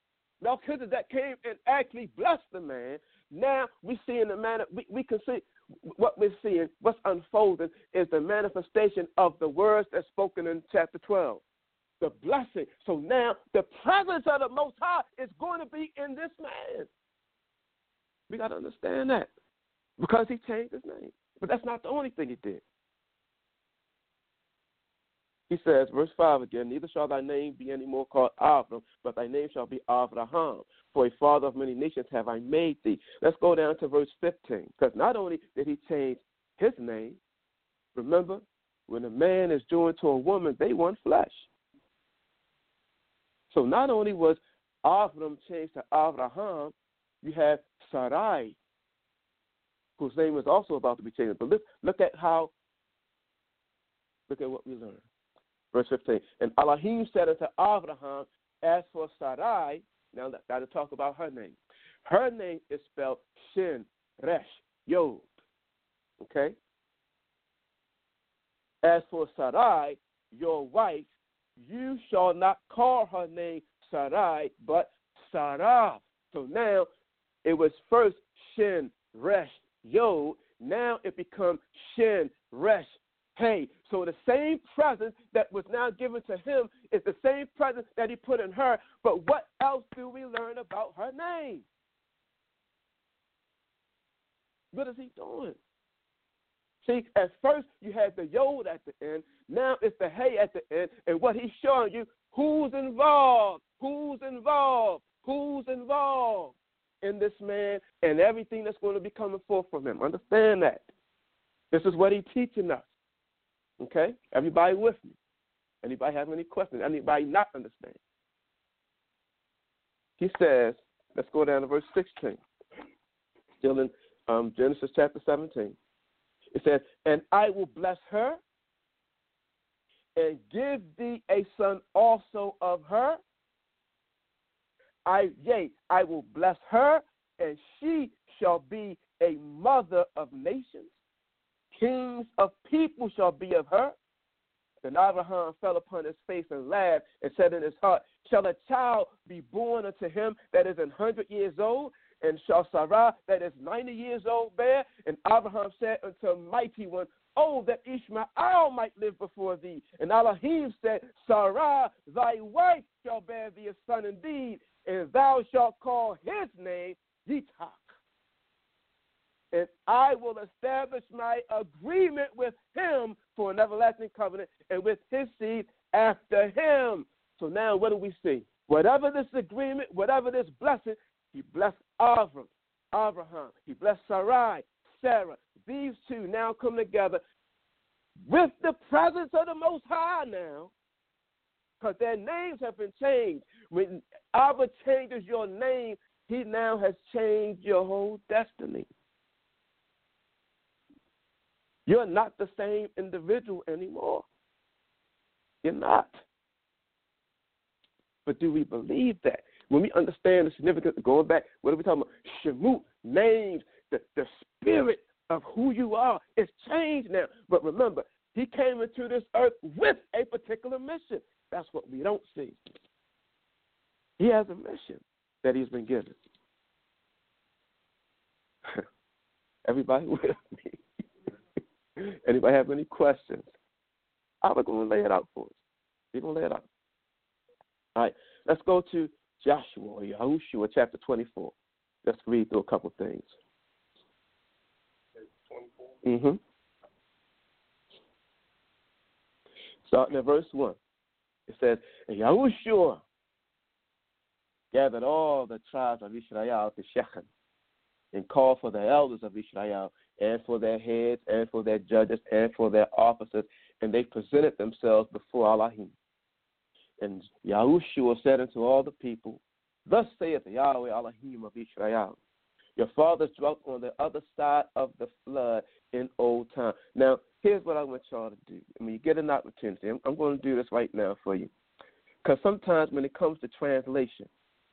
Melchizedek came and actually blessed the man. Now we see in the manner we, we can see what we're seeing, what's unfolding, is the manifestation of the words that's spoken in chapter twelve. The blessing. So now the presence of the Most High is going to be in this man. We got to understand that because he changed his name. But that's not the only thing he did. He says, verse five again, neither shall thy name be any more called Avram, but thy name shall be Avraham. For a father of many nations have I made thee. Let's go down to verse fifteen. Because not only did he change his name, remember, when a man is joined to a woman, they one flesh. So not only was Avram changed to Avraham, you have Sarai, whose name is also about to be changed. But look, look at how, look at what we learned. Verse fifteen, and Elohim said unto Avraham, as for Sarai, now let's got to talk about her name. Her name is spelled Shin, Resh, Yod. Okay? As for Sarai, your wife, you shall not call her name Sarai, but Sarah. So now it was first Shin, Resh, Yod. Now it becomes Shin, Resh, Hey. So the same presence that was now given to him is the same presence that he put in her. But what else do we learn about her name? What is he doing? See, at first you had the Yod at the end. Now it's the Hey at the end. And what he's showing you, who's involved? Who's involved? Who's involved in this man and everything that's going to be coming forth from him? Understand that. This is what he's teaching us. Okay? Everybody with me? Anybody have any questions? Anybody not understand? He says, let's go down to verse sixteen. Still in um, Genesis chapter seventeen. It says, and I will bless her and give thee a son also of her. I, yea, I will bless her, and she shall be a mother of nations. Kings of people shall be of her. Then Abraham fell upon his face and laughed and said in his heart, shall a child be born unto him that is an hundred years old? And shall Sarah that is ninety years old bear? And Abraham said unto a mighty one, oh, that Ishmael might live before thee. And Elohim said, Sarah, thy wife shall bear thee a son indeed, and thou shalt call his name Yitzhak. And I will establish my agreement with him for an everlasting covenant, and with his seed after him. So now what do we see? Whatever this agreement, whatever this blessing, he blessed Avram, Abraham. He blessed Sarai, Sarah. These two now come together with the presence of the Most High now, because their names have been changed. When Abba changes your name, he now has changed your whole destiny. You're not the same individual anymore. You're not. But do we believe that? When we understand the significance of going back, what are we talking about? Shemut, names, the, the spirit of who you are is changed now. But remember, he came into this earth with a particular mission. That's what we don't see. He has a mission that he's been given. Everybody with me? Anybody have any questions? I'm going to lay it out for us. We're going to lay it out. All right, let's go to Joshua, or Yahushua, chapter twenty-four. Let's read through a couple things. twenty-four? Mm-hmm. Starting at verse one. It says, and Yahushua gathered all the tribes of Israel to Shechem and called for the elders of Israel and for their heads and for their judges and for their officers, and they presented themselves before Elohim. And Yahushua said unto all the people, thus saith Yahweh Elohim of Israel, your fathers dwelt on the other side of the flood in old time. Now, here's what I want y'all to do. I mean, you get an opportunity. I'm, I'm going to do this right now for you. Because sometimes when it comes to translation,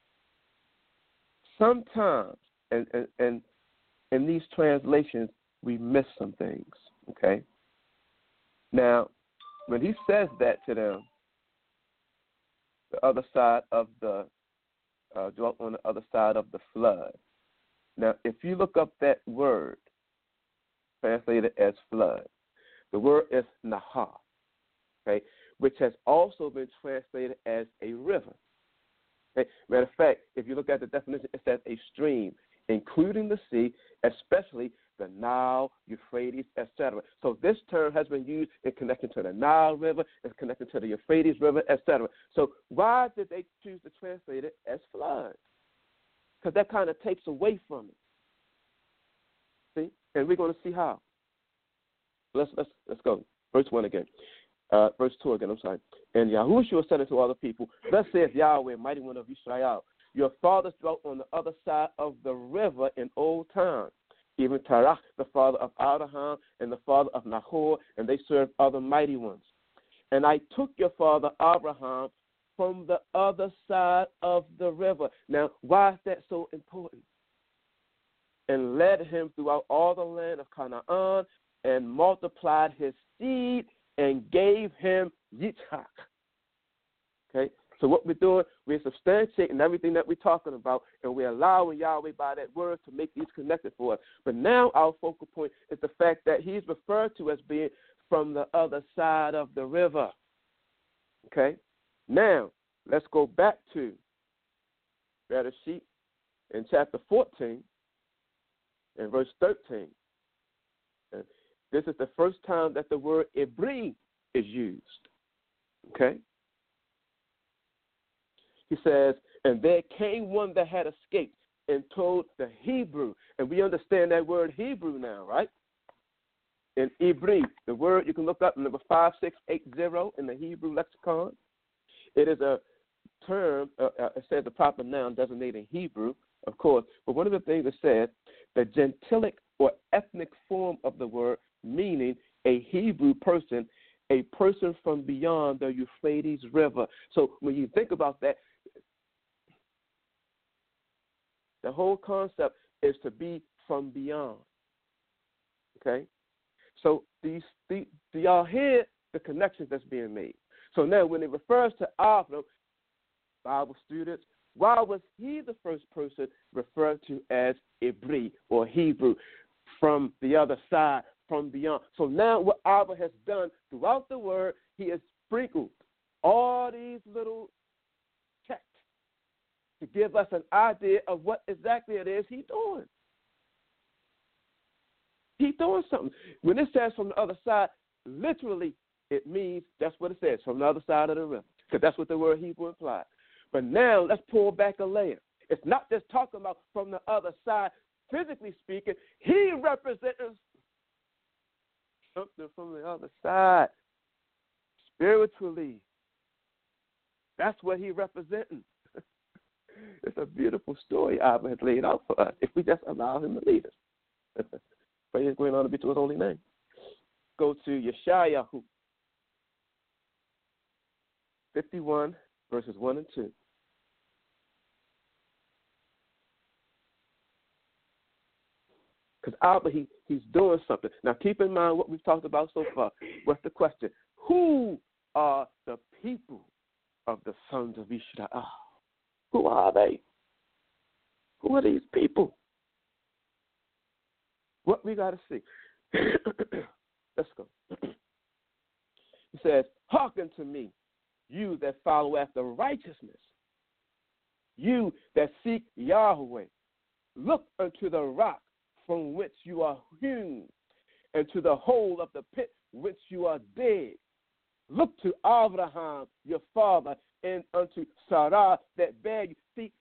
sometimes, and, and, and in these translations, we miss some things, okay? Now, when he says that to them, the other side of the, uh, dwelt on the other side of the flood. Now, if you look up that word, translated as flood. The word is Nahar, okay, which has also been translated as a river. Okay? Matter of fact, if you look at the definition, it says a stream, including the sea, especially the Nile, Euphrates, et cetera. So this term has been used in connection to the Nile River, in connection to the Euphrates River, et cetera. So why did they choose to translate it as flood? Because that kind of takes away from it. See? And we're going to see how. Let's let's let's go. Verse one again. Uh, verse two again, I'm sorry. And Yahushua said unto all the people, thus saith Yahweh, mighty one of Israel, your fathers dwelt on the other side of the river in old times, even Terach, the father of Abraham, and the father of Nahor, and they served other mighty ones. And I took your father Abraham from the other side of the river. Now, why is that so important? And led him throughout all the land of Canaan, and multiplied his seed, and gave him Yitzhak. Okay? So what we're doing, we're substantiating everything that we're talking about, and we're allowing Yahweh by that word to make these connected for us. But now our focal point is the fact that he's referred to as being from the other side of the river. Okay? Now, let's go back to Bereshit in chapter fourteen and verse thirteen. And this is the first time that the word Ibri is used. Okay? He says, and there came one that had escaped and told the Hebrew. And we understand that word Hebrew now, right? In Ibri, the word you can look up, number five six eight zero in the Hebrew lexicon. It is a term, uh, uh, it says the proper noun designating Hebrew, of course. But one of the things it says, the gentilic or ethnic form of the word, meaning a Hebrew person, a person from beyond the Euphrates River. So when you think about that, the whole concept is to be from beyond. Okay? So these, the, do y'all hear the connections that's being made? So now when it refers to Avram, Bible students, why was he the first person referred to as Ibri or Hebrew, from the other side, from beyond? So now what Abba has done throughout the word, he has sprinkled all these little texts to give us an idea of what exactly it is he's doing. He's doing something. When it says from the other side, literally it means that's what it says, from the other side of the river, because that's what the word Hebrew implies. But now let's pull back a layer. It's not just talking about from the other side. Physically speaking, he represents something from the other side. Spiritually, that's what he representing. It's a beautiful story Abba has laid out for us if we just allow him to lead us. Praise his great honor be to his holy name. Go to Yeshayahu fifty-one, verses one and two. Because Abba, he, he's doing something. Now, keep in mind what we've talked about so far. What's the question? Who are the people of the sons of Israel? Who are they? Who are these people? What we got to see. Let's go. He says, hearken to me, you that follow after righteousness, you that seek Yahweh. Look unto the rock from which you are hewn, and to the hole of the pit which you are dead. Look to Abraham, your father, and unto Sarah that bare you. See,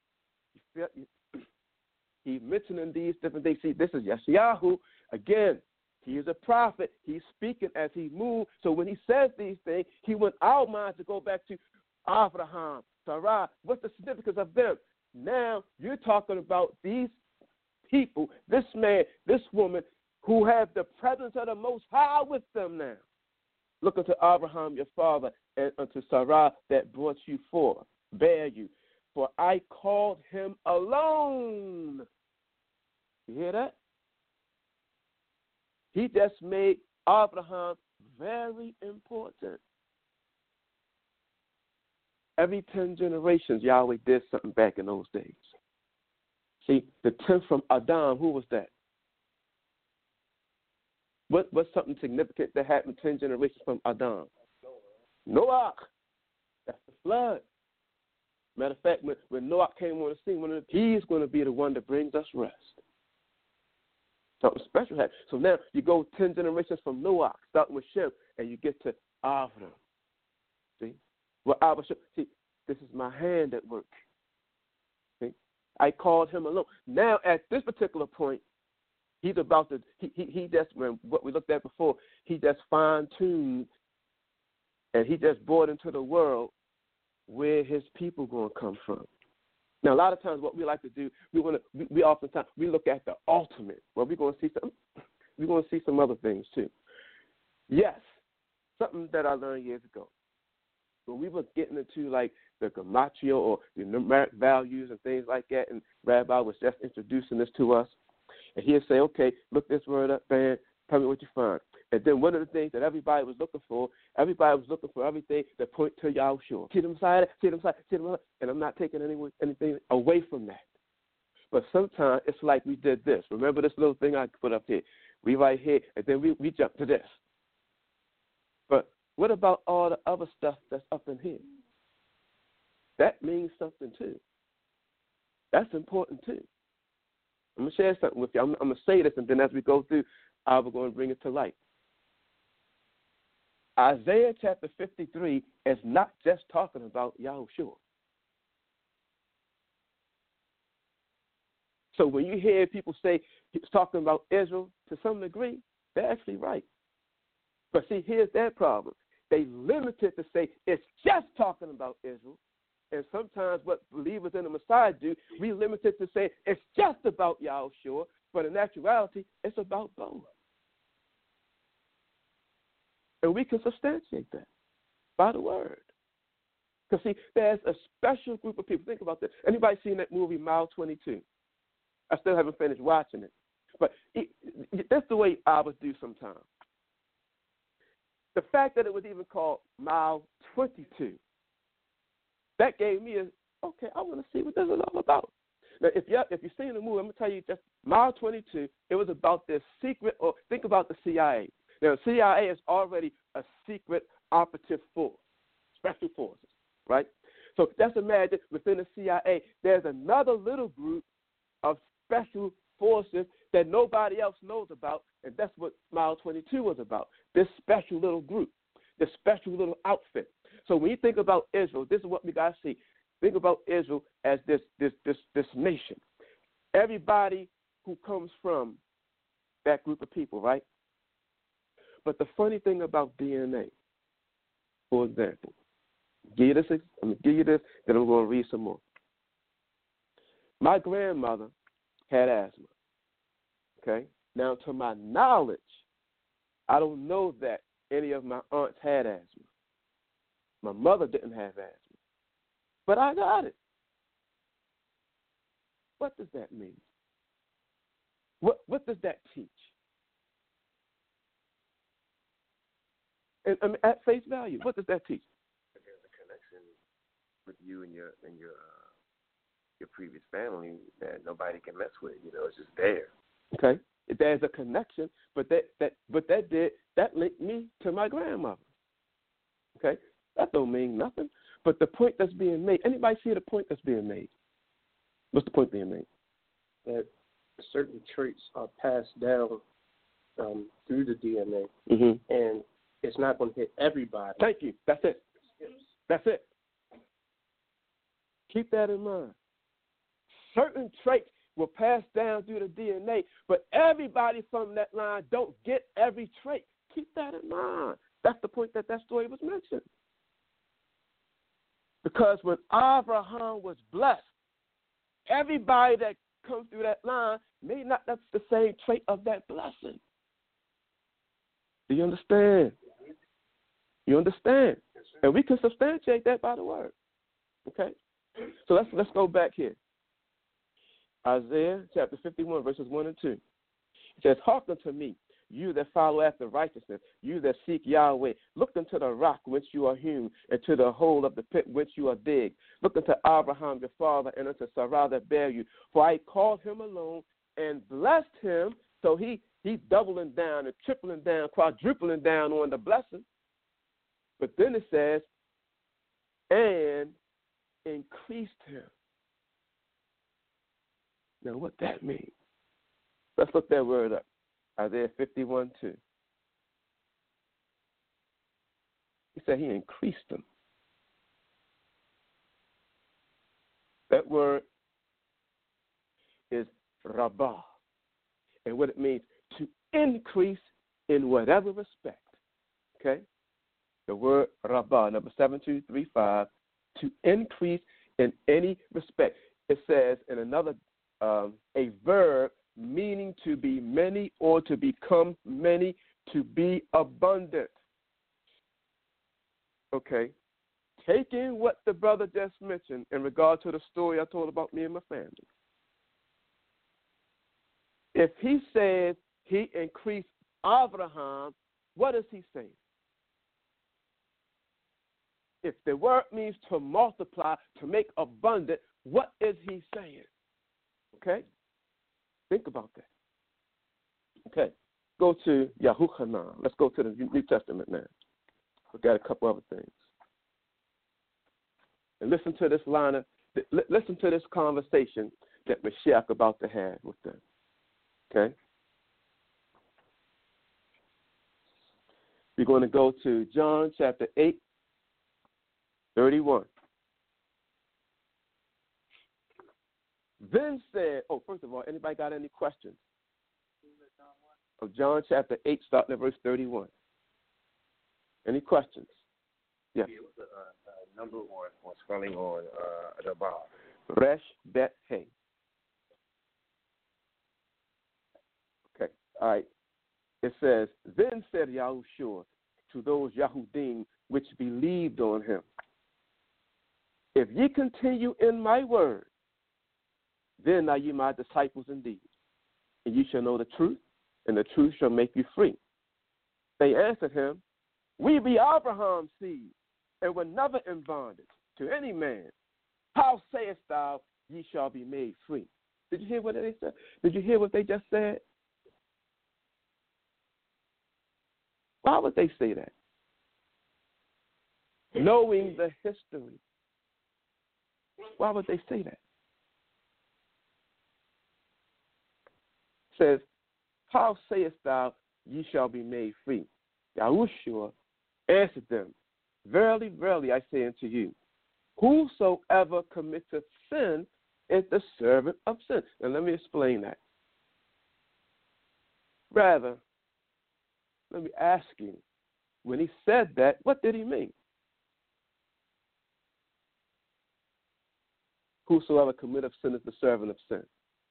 he's mentioning these different things. See, this is Yeshayahu. Again, he is a prophet. He's speaking as he moves. So when he says these things, he wants our minds to go back to Abraham, Sarah. What's the significance of them? Now you're talking about these people, this man, this woman, who have the presence of the Most High with them now. Look unto Abraham, your father, and unto Sarah that brought you forth, bear you. For I called him alone. You hear that? He just made Abraham very important. Every ten generations, Yahweh did something back in those days. See, the tenth from Adam, who was that? What, what's something significant that happened ten generations from Adam? Noah. That's the flood. Matter of fact, when, when Noah came on the scene, one of the, he's going to be the one that brings us rest. Something special happened. So now you go ten generations from Noah, starting with Shem, and you get to Avram. See? Well, Avram, see, this is my hand at work. See? I called him alone. Now, at this particular point, he's about to, he, he, he just, when what we looked at before, he just fine-tuned and he just brought into the world where his people going to come from. Now, a lot of times what we like to do, we want to, we, we oftentimes, we look at the ultimate. Well, we're going to see some, we're going to see some other things too. Yes, something that I learned years ago. When we were getting into like the gematria or the numeric values and things like that, and Rabbi was just introducing this to us, and he'd say, okay, look this word up, man, tell me what you find. And then one of the things that everybody was looking for, everybody was looking for everything that point to Yahushua. See them side, see them side, see them side, and I'm not taking any, anything away from that. But sometimes it's like we did this. Remember this little thing I put up here? We right here, and then we, we jump to this. But what about all the other stuff that's up in here? That means something too. That's important too. I'm going to share something with you. I'm, I'm going to say this, and then as we go through, I'm going to bring it to light. Isaiah chapter fifty-three is not just talking about Yahushua. So when you hear people say he's talking about Israel, to some degree, they're actually right. But see, here's their problem. They limited to say it's just talking about Israel. And sometimes what believers in the Messiah do, we limit it to say it's just about Yahushua, but in actuality, it's about both. And we can substantiate that by the word. Because, see, there's a special group of people. Think about this. Anybody seen that movie, Mile twenty-two? I still haven't finished watching it. But it, it, that's the way I would do sometimes. The fact that it was even called Mile twenty-two, that gave me a, okay, I want to see what this is all about. Now, if, you, if you've seen the movie, I'm going to tell you just Mile twenty-two, it was about this secret, or think about the C I A. Now, C I A is already a secret operative force, special forces, right? So just imagine within the C I A, there's another little group of special forces that nobody else knows about, and that's what Mile twenty-two was about, this special little group, this special little outfit. So when you think about Israel, this is what we got to see. Think about Israel as this, this, this, this nation. Everybody who comes from that group of people, right? But the funny thing about D N A, for example, give you this, I'm going to give you this, then I'm going to read some more. My grandmother had asthma, okay? Now, to my knowledge, I don't know that any of my aunts had asthma. My mother didn't have asthma, but I got it. What does that mean? What, what does that teach? And, and at face value, what does that teach? There's a connection with you and your and your uh, your previous family that nobody can mess with. You know, it's just there. Okay, there's a connection, but that that but that did that linked me to my grandmother. Okay, that don't mean nothing. But the point that's being made. Anybody see the point that's being made? What's the point being made? That certain traits are passed down um, through the D N A, mm-hmm. and it's not going to hit everybody. Thank you. That's it. That's it. Keep that in mind. Certain traits will pass down through the D N A, but everybody from that line don't get every trait. Keep that in mind. That's the point that that story was mentioned. Because when Abraham was blessed, everybody that comes through that line may not have the same trait of that blessing. Do you understand? You understand? And we can substantiate that by the word. Okay? So let's let's go back here. Isaiah chapter fifty-one, verses one and two. It says, hearken to me, you that follow after righteousness, you that seek Yahweh. Look unto the rock whence you are hewn, and to the hole of the pit whence you are digged. Look unto Abraham your father, and unto Sarah that bare you. For I called him alone, and blessed him, So he he's doubling down and tripling down, quadrupling down on the blessing. But then it says, and increased him. Now, what that means? Let's look that word up. Isaiah fifty-one two. He said he increased them. That word is rabbah. And what it means, to increase in whatever respect. Okay? The word rabbah, number seven two three five, to increase in any respect. It says in another, um, a verb meaning to be many or to become many, to be abundant. Okay? Taking what the brother just mentioned in regard to the story I told about me and my family. If he says he increased Abraham, what is he saying? If the word means to multiply, to make abundant, what is he saying? Okay? Think about that. Okay. Go to Yahuchanan. Let's go to the New Testament now. We've got a couple other things. And listen to this line of, listen to this conversation that Mashiach about to have with them. Okay? We're going to go to John chapter eight, thirty-one. Then said, oh, first of all, anybody got any questions? Of John chapter eight, starting at verse thirty-one. Any questions? Yes. Yeah, what's the uh, uh, number or, or spelling on uh, the bar? Resh Bet He. Okay, all right. It says, then said Yahushua to those Yahudim which believed on him, if ye continue in my word, then are ye my disciples indeed, and ye shall know the truth, and the truth shall make you free. They answered him, we be Abraham's seed, and were never in bondage to any man. How sayest thou, ye shall be made free? Did you hear what they said? Did you hear what they just said? Why would they say that? Knowing the history. Why would they say that? It says, how sayest thou, ye shall be made free? Yahushua answered them, verily, verily, I say unto you, whosoever committeth sin is the servant of sin. Now let me explain that. Rather, let me ask you, when he said that, what did he mean? Whosoever committeth sin is the servant of sin.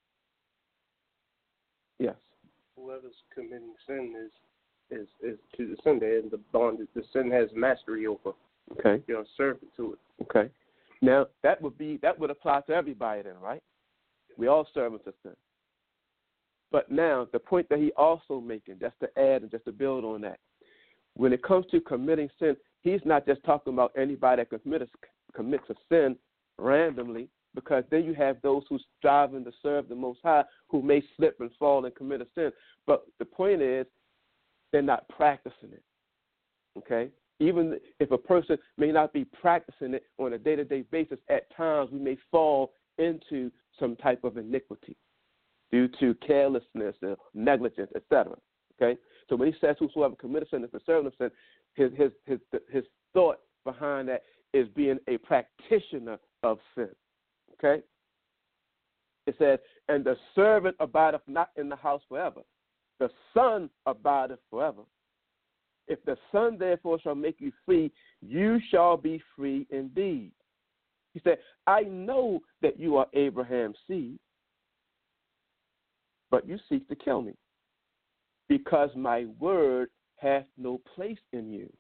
Yes. Whoever's committing sin is is is to the sin there, and the bond the sin has mastery over. Okay. You're a servant to it. Okay. Now that would be that would apply to everybody then, right? We all servants of sin. But now the point that he also making, just to add and just to build on that, when it comes to committing sin, he's not just talking about anybody that commits commits a sin randomly, because then you have those who striving to serve the Most High who may slip and fall and commit a sin. But the point is, they're not practicing it, okay? Even if a person may not be practicing it on a day-to-day basis, at times we may fall into some type of iniquity due to carelessness or negligence, et cetera, okay? So when he says whosoever committeth sin is the servant of sin, his, his, his, his thought behind that is being a practitioner of sin, okay? It says, and the servant abideth not in the house forever. The Son abideth forever. If the Son therefore shall make you free, you shall be free indeed. He said, I know that you are Abraham's seed, but you seek to kill me, because my word hath no place in you.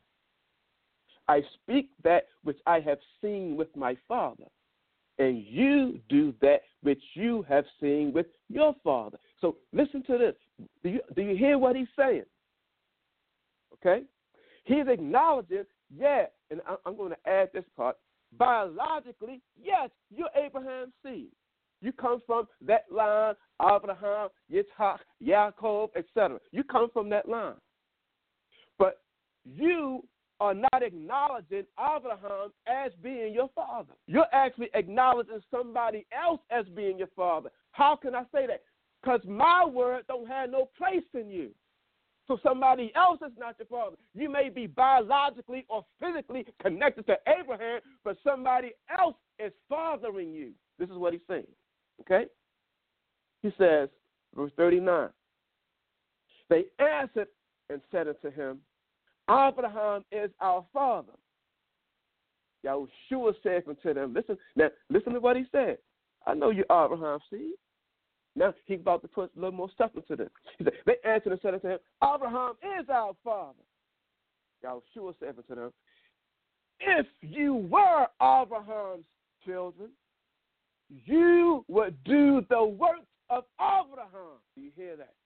I speak that which I have seen with my Father, and you do that which you have seen with your father. So listen to this. Do you, do you hear what he's saying? Okay? He's acknowledging, yeah, and I'm going to add this part, biologically, yes, you're Abraham's seed. You come from that line, Abraham, Yitzhak, Yaakov, et cetera. You come from that line. But you are not acknowledging Abraham as being your father. You're actually acknowledging somebody else as being your father. How can I say that? Because my word don't have no place in you. So somebody else is not your father. You may be biologically or physically connected to Abraham, but somebody else is fathering you. This is what he's saying. Okay? He says, verse thirty-nine, they answered and said unto him, Abraham is our father. Yahushua said unto them, listen, now listen to what he said. I know you're Abraham's seed. Now he's about to put a little more stuff into this. He said, they answered and said unto him, Abraham is our father. Yahushua said unto them, if you were Abraham's children, you would do the works of Abraham. Do you hear that?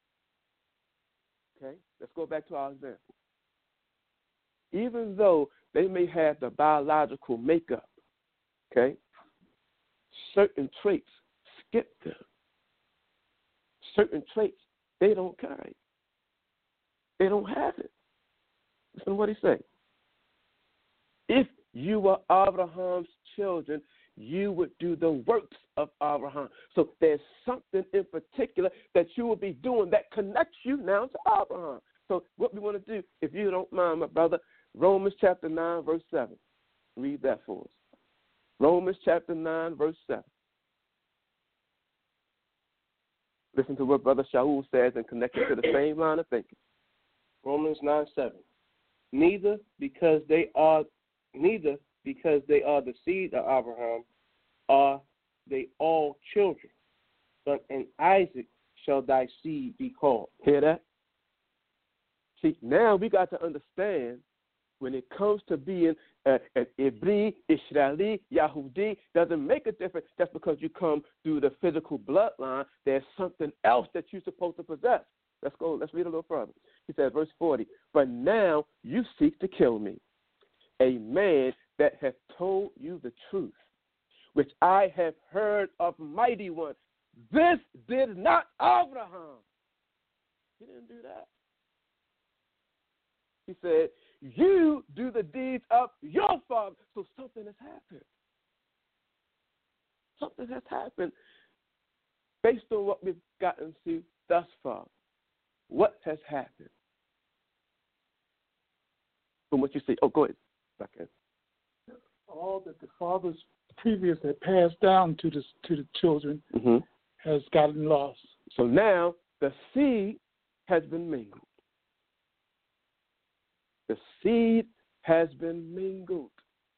Okay, let's go back to our example. Even though they may have the biological makeup, okay, certain traits skip them. Certain traits they don't carry. They don't have it. Listen to what he said. If you were Abraham's children, you would do the works of Abraham. So there's something in particular that you will be doing that connects you now to Abraham. So what we want to do, if you don't mind, my brother, Romans chapter nine, verse seven. Read that for us. Romans chapter nine, verse seven. Listen to what Brother Shaul says and connect it to the same line of thinking. Romans nine seven. Neither because they are neither because they are the seed of Abraham are they all children, but in Isaac shall thy seed be called. Hear that? See, now we got to understand when it comes to being uh, an Ibri, Israeli, Yahudi, doesn't make a difference just because you come through the physical bloodline. There's something else that you're supposed to possess. Let's go. Let's read a little further. He says, verse forty, but now you seek to kill me, a man that hath told you the truth, which I have heard of mighty one. This did not Abraham. He didn't do that. He said, you do the deeds of your father. So something has happened. Something has happened based on what we've gotten to thus far. What has happened? From what you see. Oh, go ahead. Okay. All that the fathers previous had passed down to the, to the children mm-hmm. has gotten lost. So now the seed has been mingled. The seed has been mingled.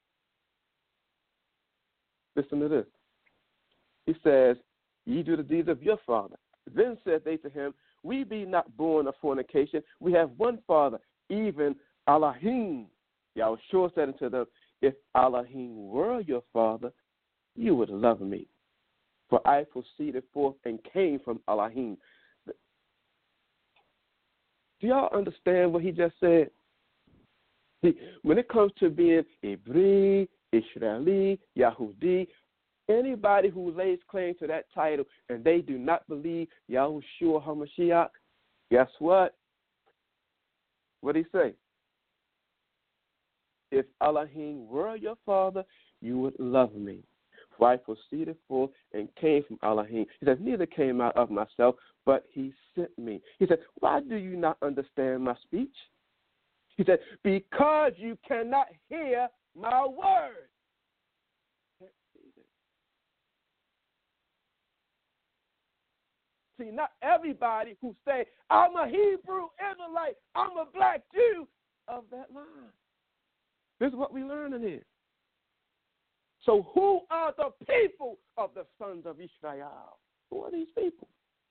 Listen to this. He says, ye do the deeds of your father. Then said they to him, we be not born of fornication. We have one father, even Elohim. Yahushua said unto them, if Elohim were your father, you would love me. For I proceeded forth and came from Elohim. Do y'all understand what he just said? See, when it comes to being Ibri, Israeli, Yahudi, anybody who lays claim to that title and they do not believe Yahushua HaMashiach, guess what? What did he say? If Elohim were your father, you would love me. For I proceeded forth and came from Elohim. He said, neither came out of myself, but he sent me. He said, why do you not understand my speech? He said, because you cannot hear my word. See, not everybody who say, I'm a Hebrew Israelite, I'm a black Jew, of that line. This is what we learn in here. So who are the people of the sons of Israel? Who are these people?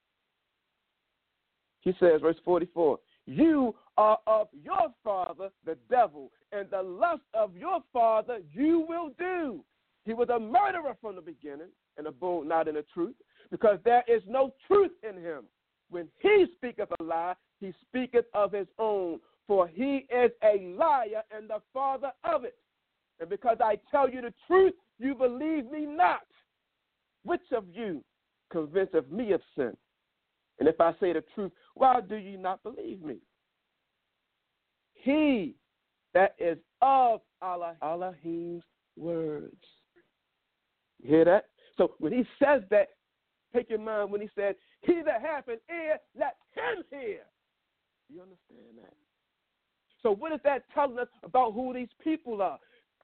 He says, verse forty-four, you are of your father, the devil, and the lust of your father you will do. He was a murderer from the beginning, and abode not in the truth, because there is no truth in him. When he speaketh a lie, he speaketh of his own, for he is a liar and the father of it. And because I tell you the truth, you believe me not. which of you convinceth me of sin? And if I say the truth, why do you not believe me? He that is of Allah, Elohim's words. You hear that? So when he says that, take your mind when he said, he that hath an ear, let him hear. You understand that? So what is that telling us about who these people are?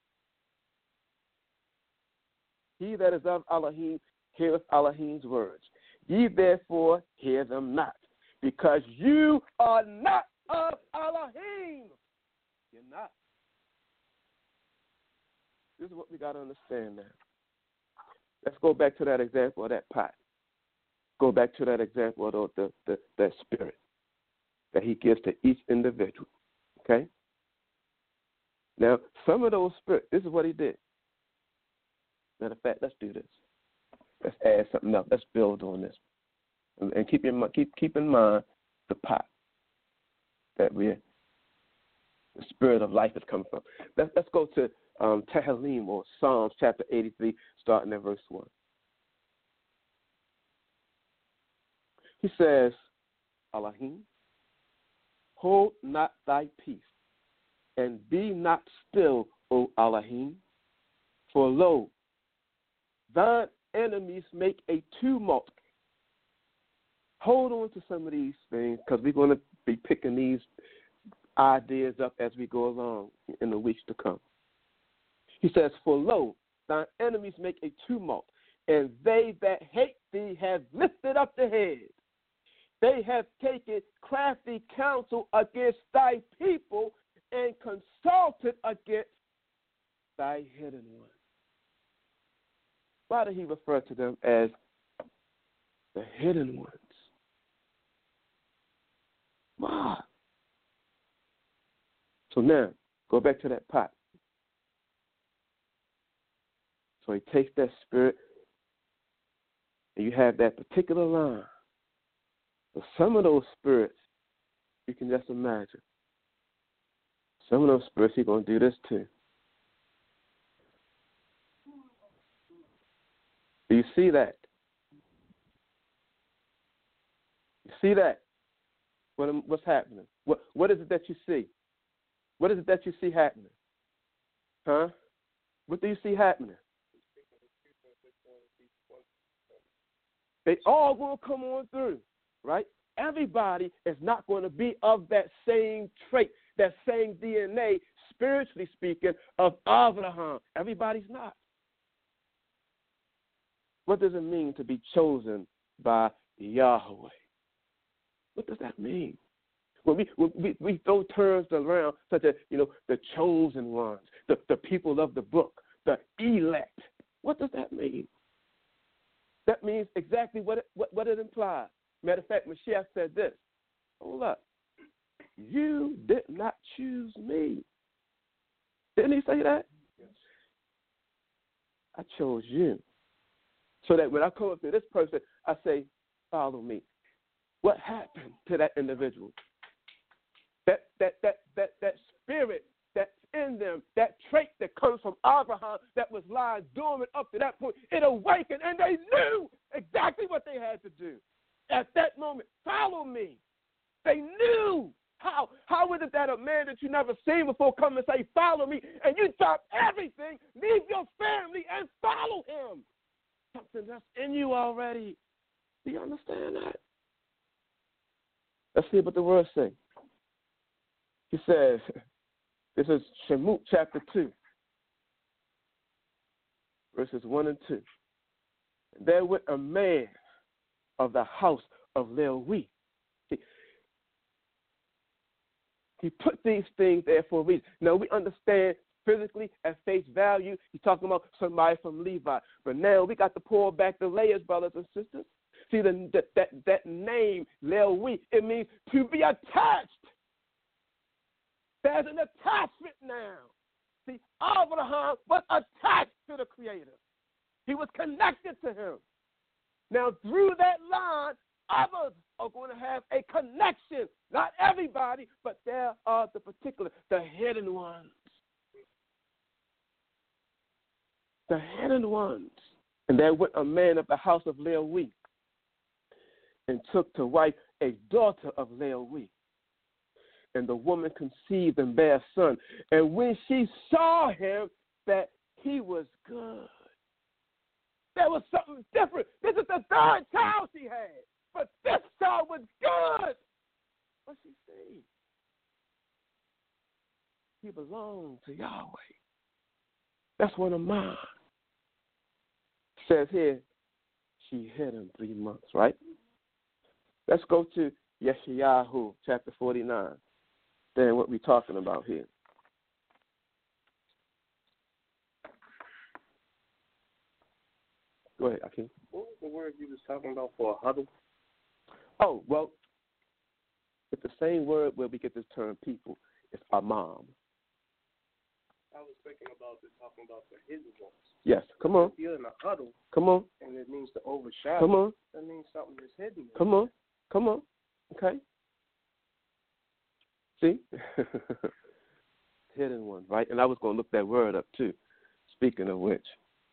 He that is of Elohim heareth Elohim's words. Ye therefore hear them not, because you are not of Elohim. You're not. This is what we got to understand now. Let's go back to that example of that pot. Go back to that example of the, the, the, that spirit that he gives to each individual. Okay? Now, some of those spirits, this is what he did. Matter of fact, let's do this. Let's add something up. Let's build on this. And, and keep, in, keep, keep in mind the pot that we're, the spirit of life is coming from. Let's, let's go to um, Tehillim, or Psalms chapter eighty-three, starting at verse one. He says, Elohim, hold not thy peace, and be not still, O Elohim, for lo, thine enemies make a tumult. Hold on to some of these things, because we're going to be picking these ideas up as we go along in the weeks to come. He says, for lo, thine enemies make a tumult, and they that hate thee have lifted up the head. They have taken crafty counsel against thy people and consulted against thy hidden one. Why did he refer to them as the hidden ones? Why? So now, go back to that pot. So he takes that spirit, and you have that particular line. But some of those spirits, you can just imagine. Some of those spirits, he's going to do this too. Do you see that? You see that? What, what's happening? What, what is it that you see? What is it that you see happening? Huh? What do you see happening? They all going to come on through, right? Everybody is not going to be of that same trait, that same D N A, spiritually speaking, of Abraham. Everybody's not. What does it mean to be chosen by Yahweh? What does that mean? When we, when we, we throw terms around such as, you know, the chosen ones, the, the people of the book, the elect. What does that mean? That means exactly what it, what, what it implies. Matter of fact, Mashiach said this. Hold up. You did not choose me. Didn't he say that? Yes. I chose you. So that when I come up to this person, I say, follow me. What happened to that individual? That that that that that spirit that's in them, that trait that comes from Abraham that was lying dormant up to that point, it awakened, and they knew exactly what they had to do. At that moment, follow me. They knew. How? How is it that a man that you never seen before come and say, follow me, and you drop everything, leave your family, and follow him? Something that's in you already. Do you understand that? Let's see what the word says. He says, this is Shemot chapter two, verses one and two. There went a man of the house of Lewi. He, he put these things there for a reason. Now, we understand physically at face value, he's talking about somebody from Levi. But now we got to pull back the layers, brothers and sisters. See, the, that, that, that name, Lewi, it means to be attached. There's an attachment now. See, Abraham was attached to the Creator. He was connected to him. Now, through that line, others are going to have a connection. Not everybody, but there are the particular, the hidden ones. The hidden ones. And there went a man of the house of Lewi and took to wife a daughter of Lewi. And the woman conceived and bare a son. And when she saw him, that he was good. There was something different. This is the third child she had. But this child was good. What's she saying? He belonged to Yahweh. That's one of mine. Says here, she hid him three months, right? Let's go to Yeshayahu, chapter forty-nine. Then what we're talking about here. Go ahead, Akeem. What was the word you was talking about for a huddle? Oh, well, it's the same word where we get this term people. It's amam. I was thinking about this, talking about the hidden ones. Yes, come on. If you're in a huddle, come on, and it means to overshadow, come on, that means something is hidden. Come on, come on, okay. See? Hidden one, right? And I was going to look that word up too, speaking of which.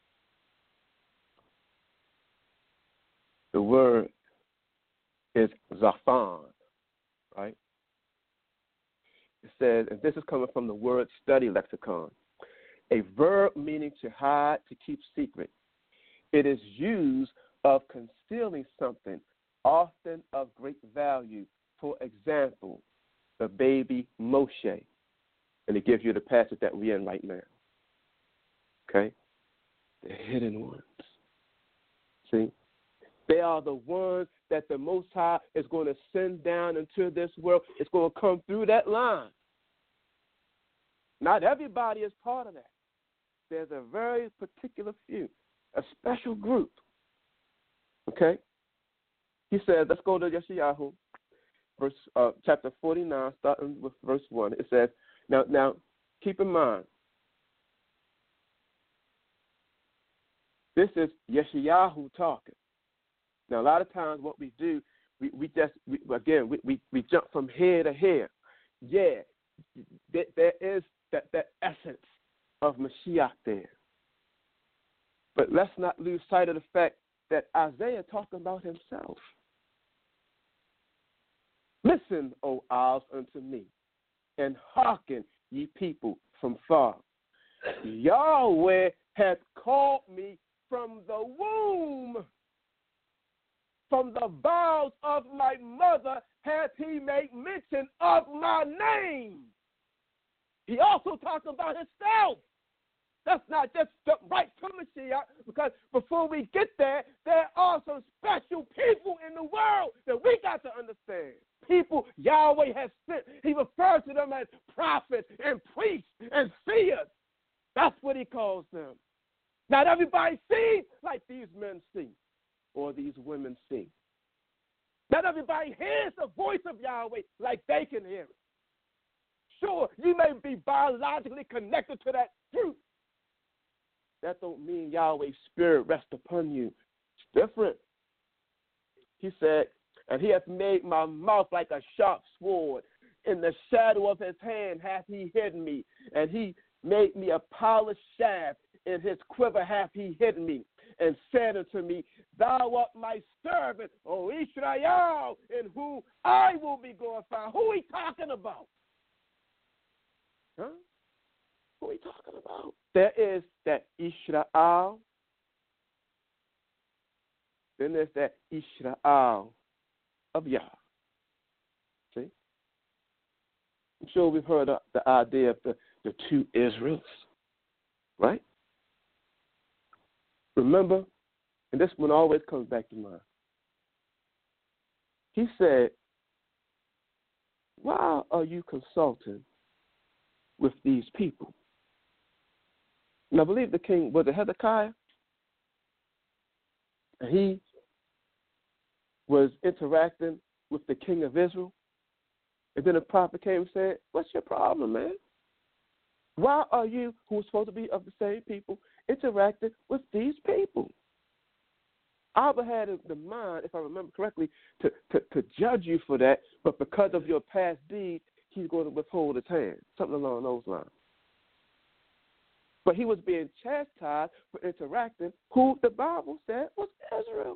The word is zafan, right? It says, and this is coming from the word study lexicon, a verb meaning to hide, to keep secret. It is used of concealing something, often of great value. For example, the baby Moshe. And it gives you the passage that we're in right now. Okay? The hidden ones. See? They are the ones that the Most High is going to send down into this world. It's going to come through that line. Not everybody is part of that. There's a very particular few, a special group. Okay? He says, let's go to Yeshayahu, verse, uh, chapter forty-nine, starting with verse one. It says, now, now, keep in mind, this is Yeshayahu talking. Now, a lot of times what we do, we, we just, we, again, we, we, we jump from here to here. Yeah, there, there is that, that essence of Mashiach there. But let's not lose sight of the fact that Isaiah talking about himself. Listen, O isles, unto me, and hearken, ye people from far. Yahweh hath called me from the womb. From the bowels of my mother hath he made mention of my name. He also talks about himself. That's not just right to Mashiach, because before we get there, there are some special people in the world that we got to understand. People Yahweh has sent. He refers to them as prophets and priests and seers. That's what he calls them. Not everybody sees like these men see or these women see. Not everybody hears the voice of Yahweh like they can hear it. Sure, you may be biologically connected to that truth. That don't mean Yahweh's spirit rests upon you. It's different. He said, and he hath made my mouth like a sharp sword. In the shadow of his hand hath he hidden me. And he made me a polished shaft. In his quiver hath he hidden me. And said unto me, thou art my servant, O Israel, in whom I will be glorified. Who he talking about? Huh? Who are we talking about? There is that Israel. Then there's that Israel of Yah. See? I'm sure we've heard of the idea of the, the two Israels, right? Remember, and this one always comes back to mind. He said, why are you consulting with these people? And I believe the king, was it Hezekiah? And he was interacting with the king of Israel. And then the prophet came and said, what's your problem, man? Why are you, who are supposed to be of the same people, interacting with these people? Abba had in the mind, if I remember correctly, to, to, to judge you for that, but because of your past deed, he's going to withhold his hand, something along those lines. But he was being chastised for interacting who the Bible said was Israel.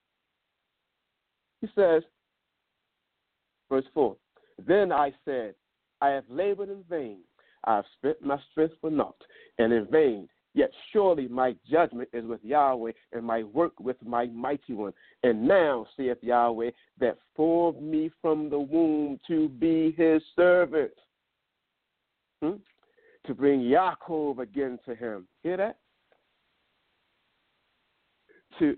He says, verse four, then I said, I have labored in vain. I have spent my strength for naught and in vain. Yet surely my judgment is with Yahweh and my work with my mighty one. And now, saith Yahweh, that formed me from the womb to be his servant. Hmm? To bring Yaakov again to him. Hear that? To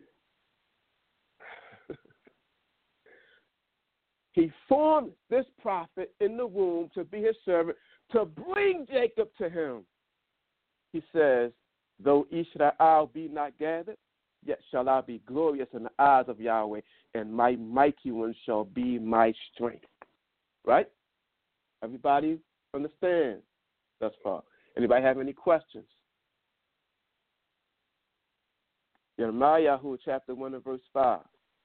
He formed this prophet in the womb to be his servant, to bring Jacob to him. He says, though Israel be not gathered, yet shall I be glorious in the eyes of Yahweh, and my mighty one shall be my strength. Right? Everybody understand thus far? Anybody have any questions? Jeremiah chapter one and verse five.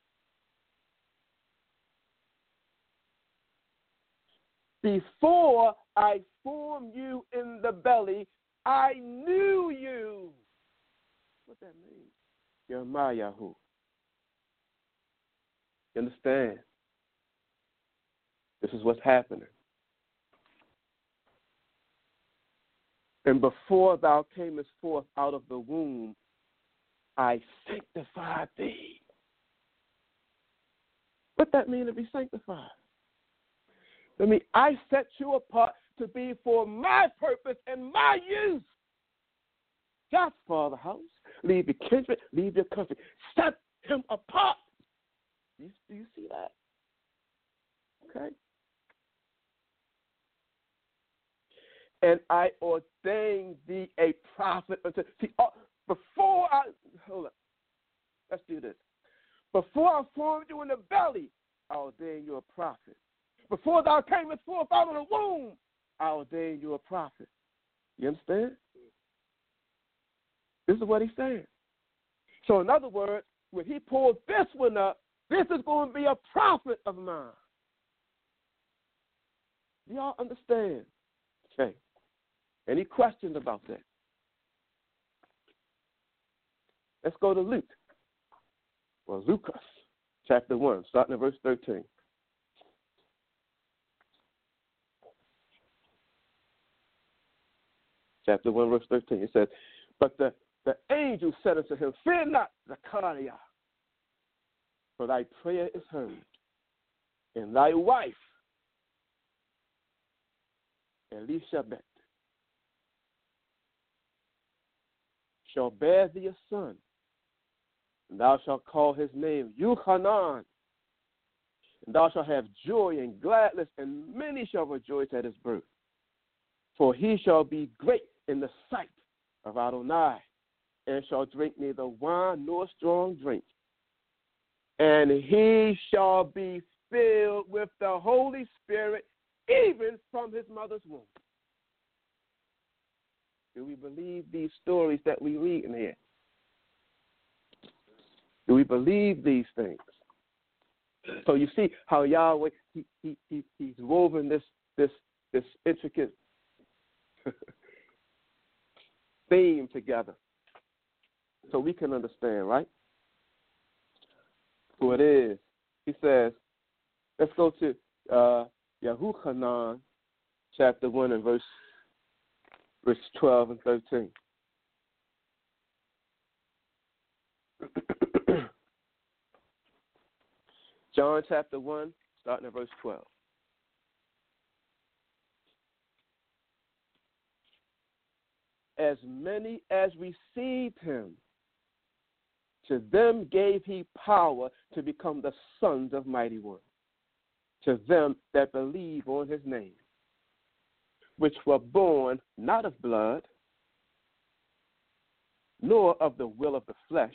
Before I formed you in the belly, I knew you. What that mean? Jeremiah. You understand? This is what's happening. And before thou camest forth out of the womb, I sanctified thee. What that mean to be sanctified? I mean, I set you apart to be for my purpose and my use. Just for the house. Leave your kindred, leave your country. Set him apart. Do you, do you see that? Okay. And I ordained thee a prophet unto. See, uh, before I hold up, let's do this. Before I formed you in the belly, I ordained you a prophet. Before thou camest forth out of the womb, I ordained you a prophet. You understand? This is what he's saying. So in other words, when he pulled this one up, this is going to be a prophet of mine. Y'all understand? Okay. Any questions about that? Let's go to Luke. Well, Lucas, chapter one, starting at verse thirteen. Chapter one, verse thirteen. It says, but the, the angel said unto him, fear not, Zechariah, for thy prayer is heard, and thy wife, Elisabeth, shall bear thee a son, and thou shalt call his name Yuchanan, and thou shalt have joy and gladness, and many shall rejoice at his birth. For he shall be great in the sight of Adonai, and shall drink neither wine nor strong drink. And he shall be filled with the Holy Spirit, even from his mother's womb. Do we believe these stories that we read in here? Do we believe these things? So you see how Yahweh, he, he, he, he's woven this, this, this intricate theme together so we can understand, right? Who it is. He says, let's go to uh, Yahuchanan, chapter one and verse, verse twelve and thirteen. John chapter one, starting at verse twelve. As many as received him, to them gave he power to become the sons of Mighty One, to them that believe on his name, which were born not of blood, nor of the will of the flesh,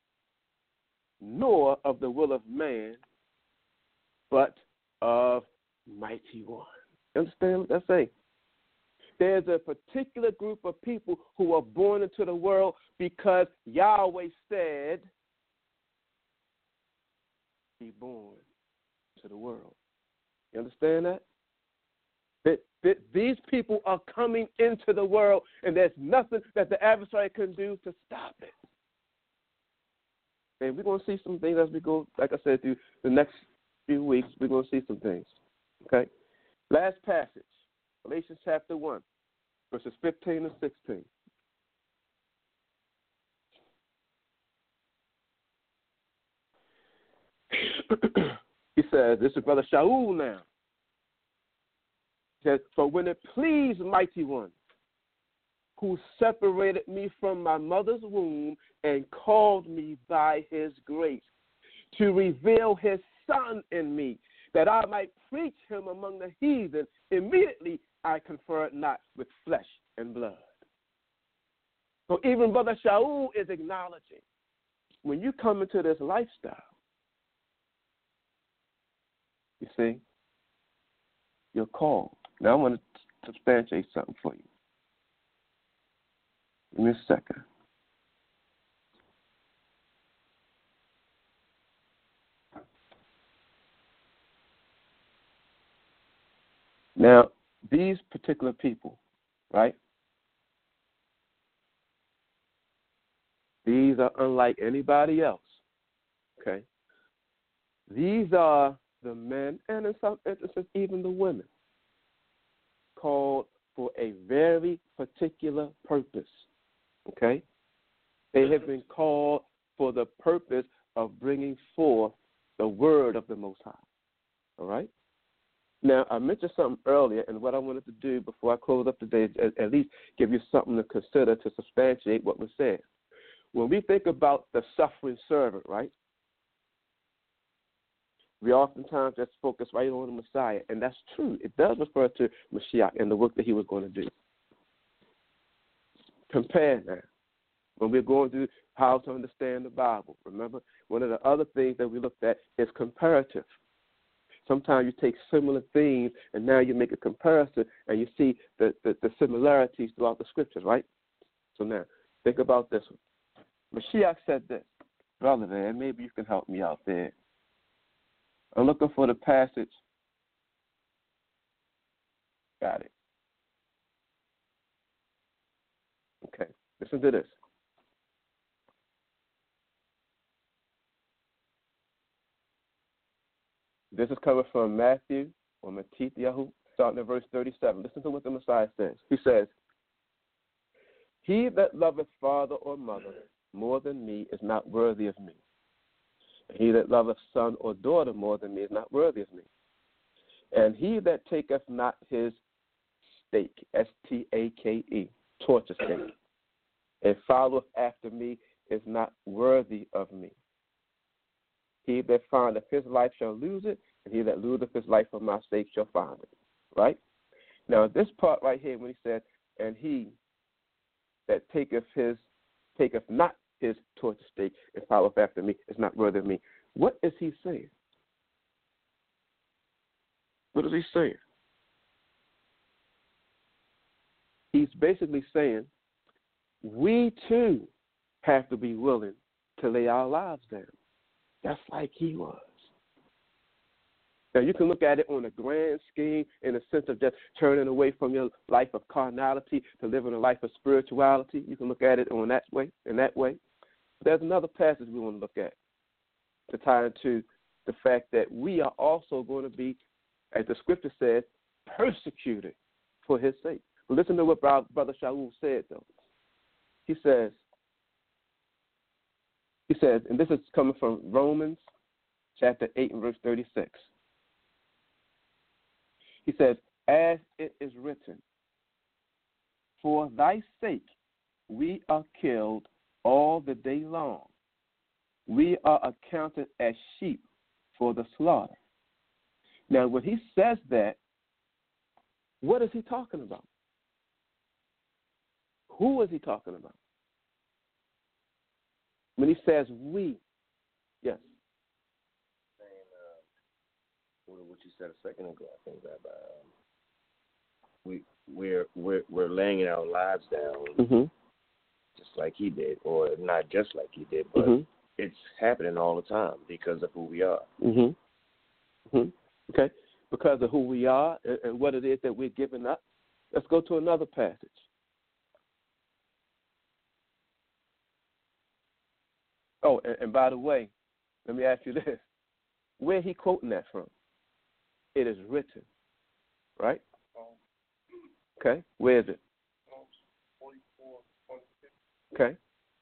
nor of the will of man, but of Mighty One. You understand what that's saying? There's a particular group of people who are born into the world because Yahweh said, be born to the world. You understand that? That, that these people are coming into the world, and there's nothing that the adversary can do to stop it. And we're going to see some things as we go, like I said, through the next few weeks. We're going to see some things. Okay? Last passage, Galatians chapter one, verses fifteen and sixteen. He says, this is Brother Shaul now. He says, for when it pleased Mighty One, who separated me from my mother's womb and called me by his grace, to reveal his Son in me, that I might preach him among the heathen, immediately I conferred not with flesh and blood. So even Brother Shaul is acknowledging, when you come into this lifestyle, you see, you're called. Now I want to substantiate something for you. Give me a second. Now, these particular people, right? These are unlike anybody else, okay? These are the men, and in some instances, even the women, called for a very particular purpose, okay? They have been called for the purpose of bringing forth the word of the Most High, all right? Now, I mentioned something earlier, and what I wanted to do before I close up today is at least give you something to consider to substantiate what was said. When we think about the suffering servant, right, we oftentimes just focus right on the Messiah, and that's true. It does refer to Mashiach and the work that he was going to do. Compare that when we're going through how to understand the Bible. Remember, one of the other things that we looked at is comparative. Sometimes you take similar things, and now you make a comparison, and you see the, the, the similarities throughout the scriptures, right? So now, think about this one. Mashiach said this. Brother, man, maybe you can help me out there. I'm looking for the passage. Got it. Okay, listen to this. This is coming from Matthew or Matthew, starting at verse thirty-seven. Listen to what the Messiah says. He says, he that loveth father or mother more than me is not worthy of me. He that loveth son or daughter more than me is not worthy of me. And he that taketh not his stake, S T A K E, torture stake, and followeth after me is not worthy of me. He that findeth his life shall lose it, and he that loseth his life for my sake shall find it. Right? Now, this part right here, when he said, and he that taketh his taketh not his torture stake and followeth after me is not worthy of me. What is he saying? What is he saying? He's basically saying we too have to be willing to lay our lives down, just like he was. Now, you can look at it on a grand scheme in the sense of just turning away from your life of carnality to living a life of spirituality. You can look at it on that way, in that way. There's another passage we want to look at to tie into the fact that we are also going to be, as the scripture says, persecuted for his sake. But listen to what Brother Shaul said, though. He says, he says, and this is coming from Romans chapter eight and verse thirty-six. He says, as it is written, for thy sake we are killed all the day long. We are accounted as sheep for the slaughter. Now, when he says that, what is he talking about? Who is he talking about? When he says we, yes. Saying uh, what you said a second ago, I think that um, we we're we're we're laying our lives down. Mm-hmm. Just like he did, or not just like he did, but mm-hmm. it's happening all the time because of who we are. Mm-hmm. Mm-hmm. Okay. because of who we are and, and what it is that we're giving up. Let's go to another passage. Oh, and, and by the way, let me ask you this. Where he quoting that from? It is written, right? Okay, where is it? Okay.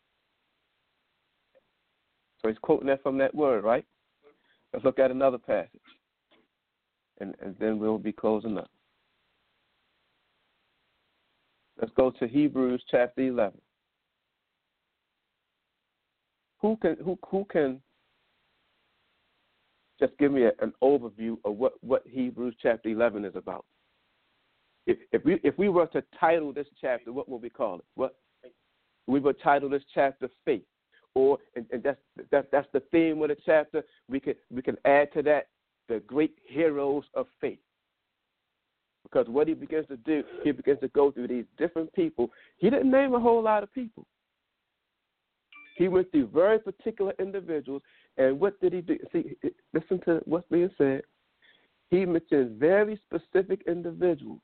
So he's quoting that from that word, right? Let's look at another passage. And, and then we'll be closing up. Let's go to Hebrews chapter eleven. Who can who who can just give me a, an overview of what, what Hebrews chapter eleven is about? If if we if we were to title this chapter, what would we call it? What we would title this chapter Faith, or and, and that's that, that's the theme of the chapter. We could we can add to that the great heroes of faith. Because what he begins to do, he begins to go through these different people. He didn't name a whole lot of people. He went through very particular individuals, and what did he do? See, listen to what's being said. He mentioned very specific individuals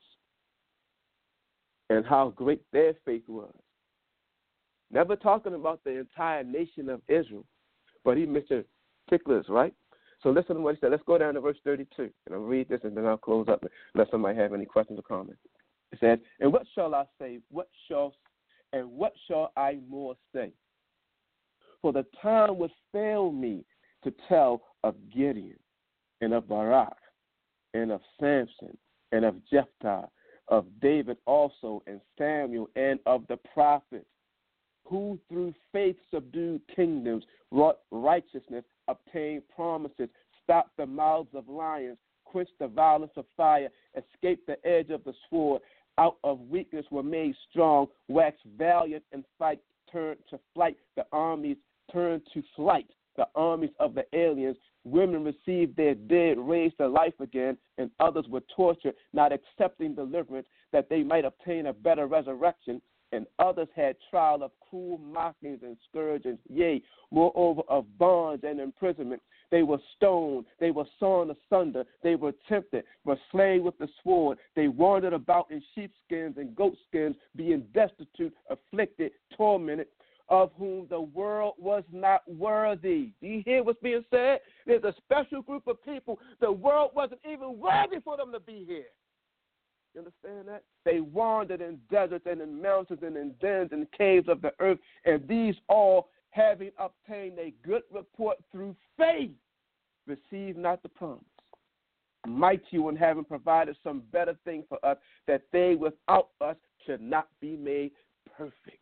and how great their faith was. Never talking about the entire nation of Israel, but he mentioned particulars, right? So listen to what he said. Let's go down to verse thirty-two, and I'll read this, and then I'll close up unless somebody have any questions or comments. It says, "And what shall I say? What shall and what shall I more say? For the time would fail me to tell of Gideon, and of Barak, and of Samson, and of Jephthah, of David also, and Samuel, and of the prophets, who through faith subdued kingdoms, wrought righteousness, obtained promises, stopped the mouths of lions, quenched the violence of fire, escaped the edge of the sword, out of weakness were made strong, waxed valiant in fight, turned to flight, the armies turned to flight, the armies of the aliens. Women received their dead raised to life again, and others were tortured, not accepting deliverance, that they might obtain a better resurrection. And others had trial of cruel mockings and scourgings, yea, moreover of bonds and imprisonment. They were stoned, they were sawn asunder, they were tempted, were slain with the sword. They wandered about in sheepskins and goatskins, being destitute, afflicted, tormented, of whom the world was not worthy." Do you hear what's being said? There's a special group of people. The world wasn't even worthy for them to be here. You understand that? They wandered in deserts and in mountains and in dens and caves of the earth, and these all, having obtained a good report through faith, received not the promise. Mighty one, having provided some better thing for us, that they without us should not be made perfect.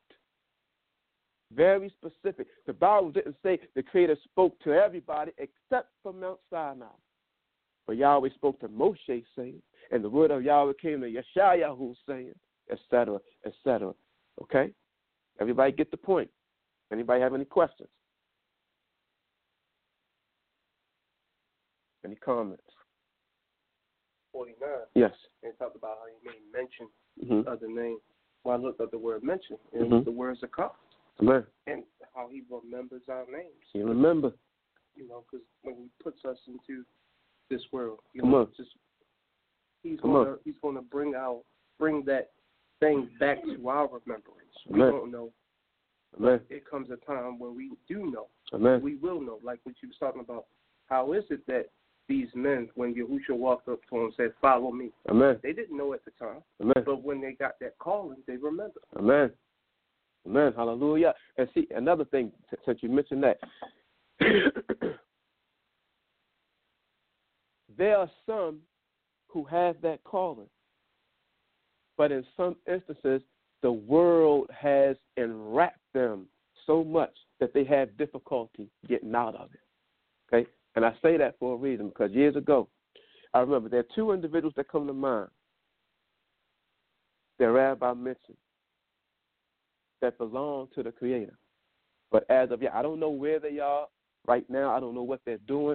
Very specific. The Bible didn't say the Creator spoke to everybody except for Mount Sinai. But Yahweh spoke to Moshe, saying, and the word of Yahweh came to Yeshayahu, saying, et cetera, et cetera. Okay? Everybody get the point. Anybody have any questions? Any comments? forty-nine. Yes. And talked about how he made mention Mm-hmm. of the name. Well, I looked at the word mention, and Mm-hmm. the word Zakah, Amen. and how he remembers our names. You remember. You know, because when he puts us into this world, you Come know, on. just he's Come gonna on. he's gonna bring out bring that thing back to our remembrance. We Amen. don't know. Amen. It comes a time where we do know. Amen. We will know, like what you was talking about. How is it that these men, when Yahushua walked up to them and said, "Follow me," Amen. they didn't know at the time, Amen. but when they got that calling, they remembered. Amen. Amen. Hallelujah. And see, another thing, since you mentioned that, there are some who have that calling, but in some instances, the world has enwrapped them so much that they have difficulty getting out of it. Okay? And I say that for a reason, because years ago, I remember there are two individuals that come to mind that Rabbi mentioned that belong to the Creator. But as of yet, I don't know where they are right now. I don't know what they're doing.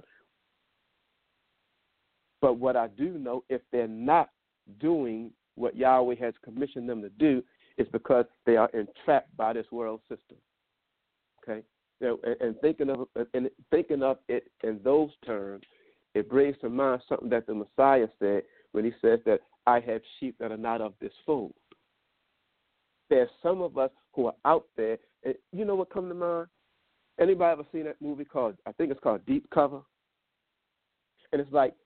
But what I do know, if they're not doing what Yahweh has commissioned them to do, is because they are entrapped by this world system. Okay? And thinking of and thinking of it in those terms it brings to mind something that the Messiah said when he says that I have sheep that are not of this fold. There's some of us who are out there, and you know what comes to mind? Anybody ever seen that movie called, I think it's called Deep Cover? And it's like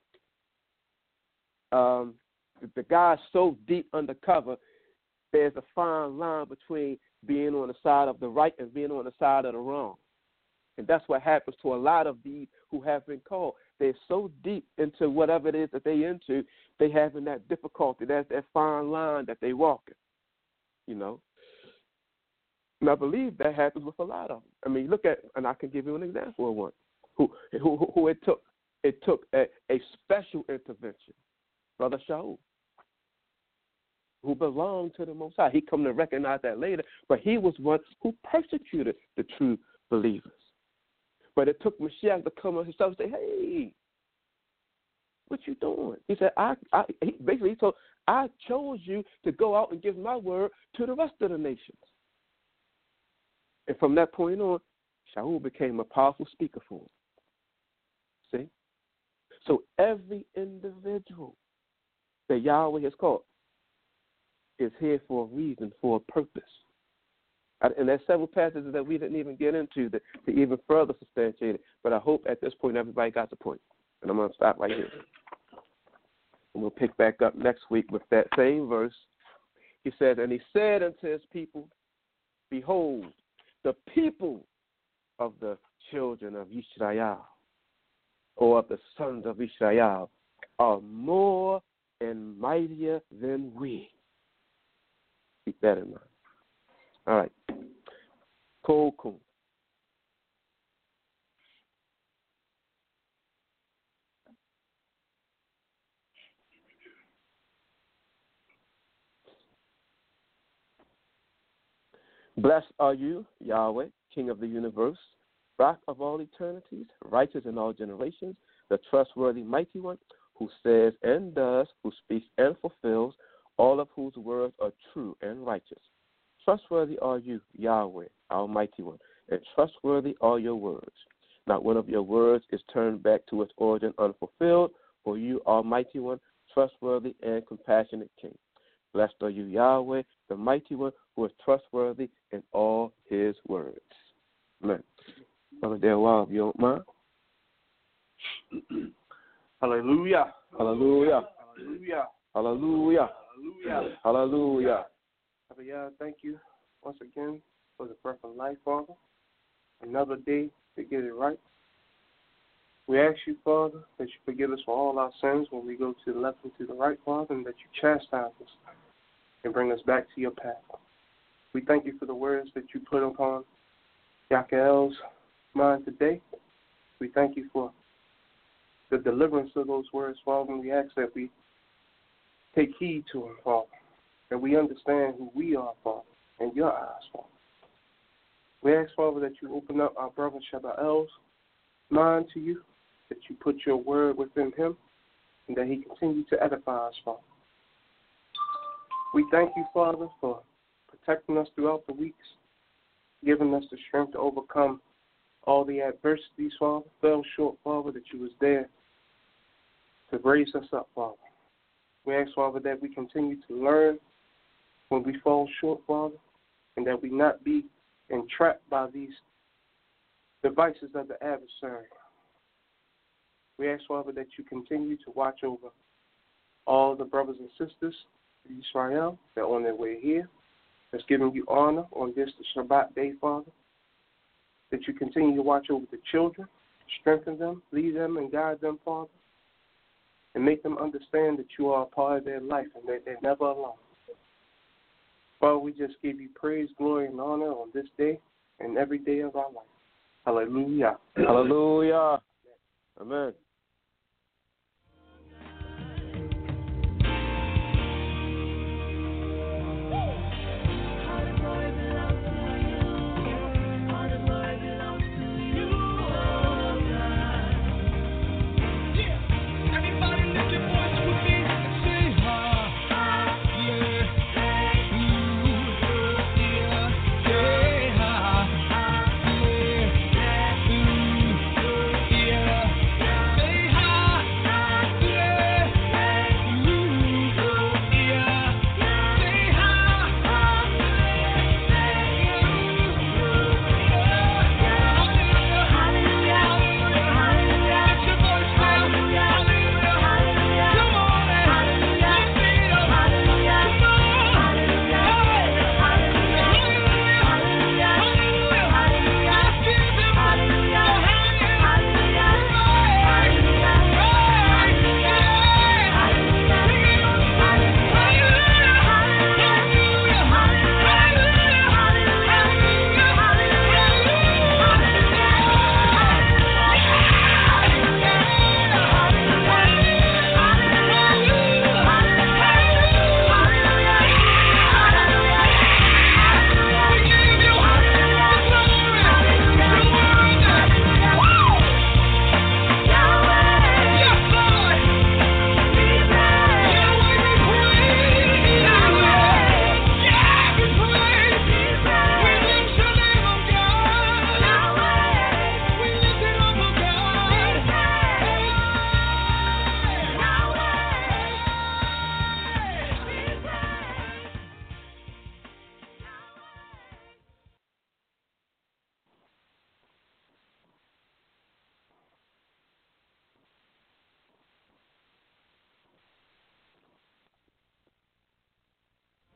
um, the guy's so deep undercover, there's a fine line between being on the side of the right and being on the side of the wrong. And that's what happens to a lot of these who have been called. They're so deep into whatever it is that they into, they having that difficulty. That's that fine line that they walk in, you know. And I believe that happens with a lot of them. I mean, look at, and I can give you an example of one who who, who it took it took a, a special intervention, Brother Shaul, who belonged to the Most High. He come to recognize that later, but he was one who persecuted the true believers. But it took Mashiach to come on himself and say, hey, what you doing? He said, I, I he, basically he told, I chose you to go out and give my word to the rest of the nations. And from that point on, Shaul became a powerful speaker for him. See? So every individual that Yahweh has called is here for a reason, for a purpose. And there's several passages that we didn't even get into that, to even further substantiate it. But I hope at this point everybody got the point. And I'm going to stop right here. And we'll pick back up next week with that same verse. He says, and he said unto his people, behold, the people of the children of Israel, or of the sons of Israel, are more and mightier than we. Keep that in mind. All right. Cool, cool. Blessed are you, Yahweh, King of the universe, Rock of all eternities, righteous in all generations, the trustworthy mighty one, who says and does, who speaks and fulfills, all of whose words are true and righteous. Trustworthy are you, Yahweh, Almighty One, and trustworthy are your words. Not one of your words is turned back to its origin unfulfilled, for you, Almighty One, trustworthy and compassionate King. Blessed are you, Yahweh, the Mighty One, who is trustworthy in all his words. Amen. Brother Delwell, if you don't mind. Hallelujah. Hallelujah. Hallelujah. Hallelujah. Hallelujah. Hallelujah. Father, yeah, thank you once again for the breath of life, Father. Another day to get it right. We ask you, Father, that you forgive us for all our sins when we go to the left and to the right, Father, and that you chastise us and bring us back to your path. We thank you for the words that you put upon Yakael's mind today. We thank you for the deliverance of those words, Father, and we ask that we take heed to them, Father, that we understand who we are, Father, in your eyes, Father. We ask, Father, that you open up our brother Shabael's mind to you, that you put your word within him, and that he continue to edify us, Father. We thank you, Father, for protecting us throughout the weeks, giving us the strength to overcome all the adversities, Father. Fell short, Father, that you was there to raise us up, Father. We ask, Father, that we continue to learn when we fall short, Father, and that we not be entrapped by these devices of the adversary. We ask, Father, that you continue to watch over all the brothers and sisters of Israel that are on their way here, that's giving you honor on this the Shabbat day, Father, that you continue to watch over the children, strengthen them, lead them, and guide them, Father, and make them understand that you are a part of their life and that they're never alone. Father, we just give you praise, glory, and honor on this day and every day of our life. Hallelujah. Hallelujah. Amen.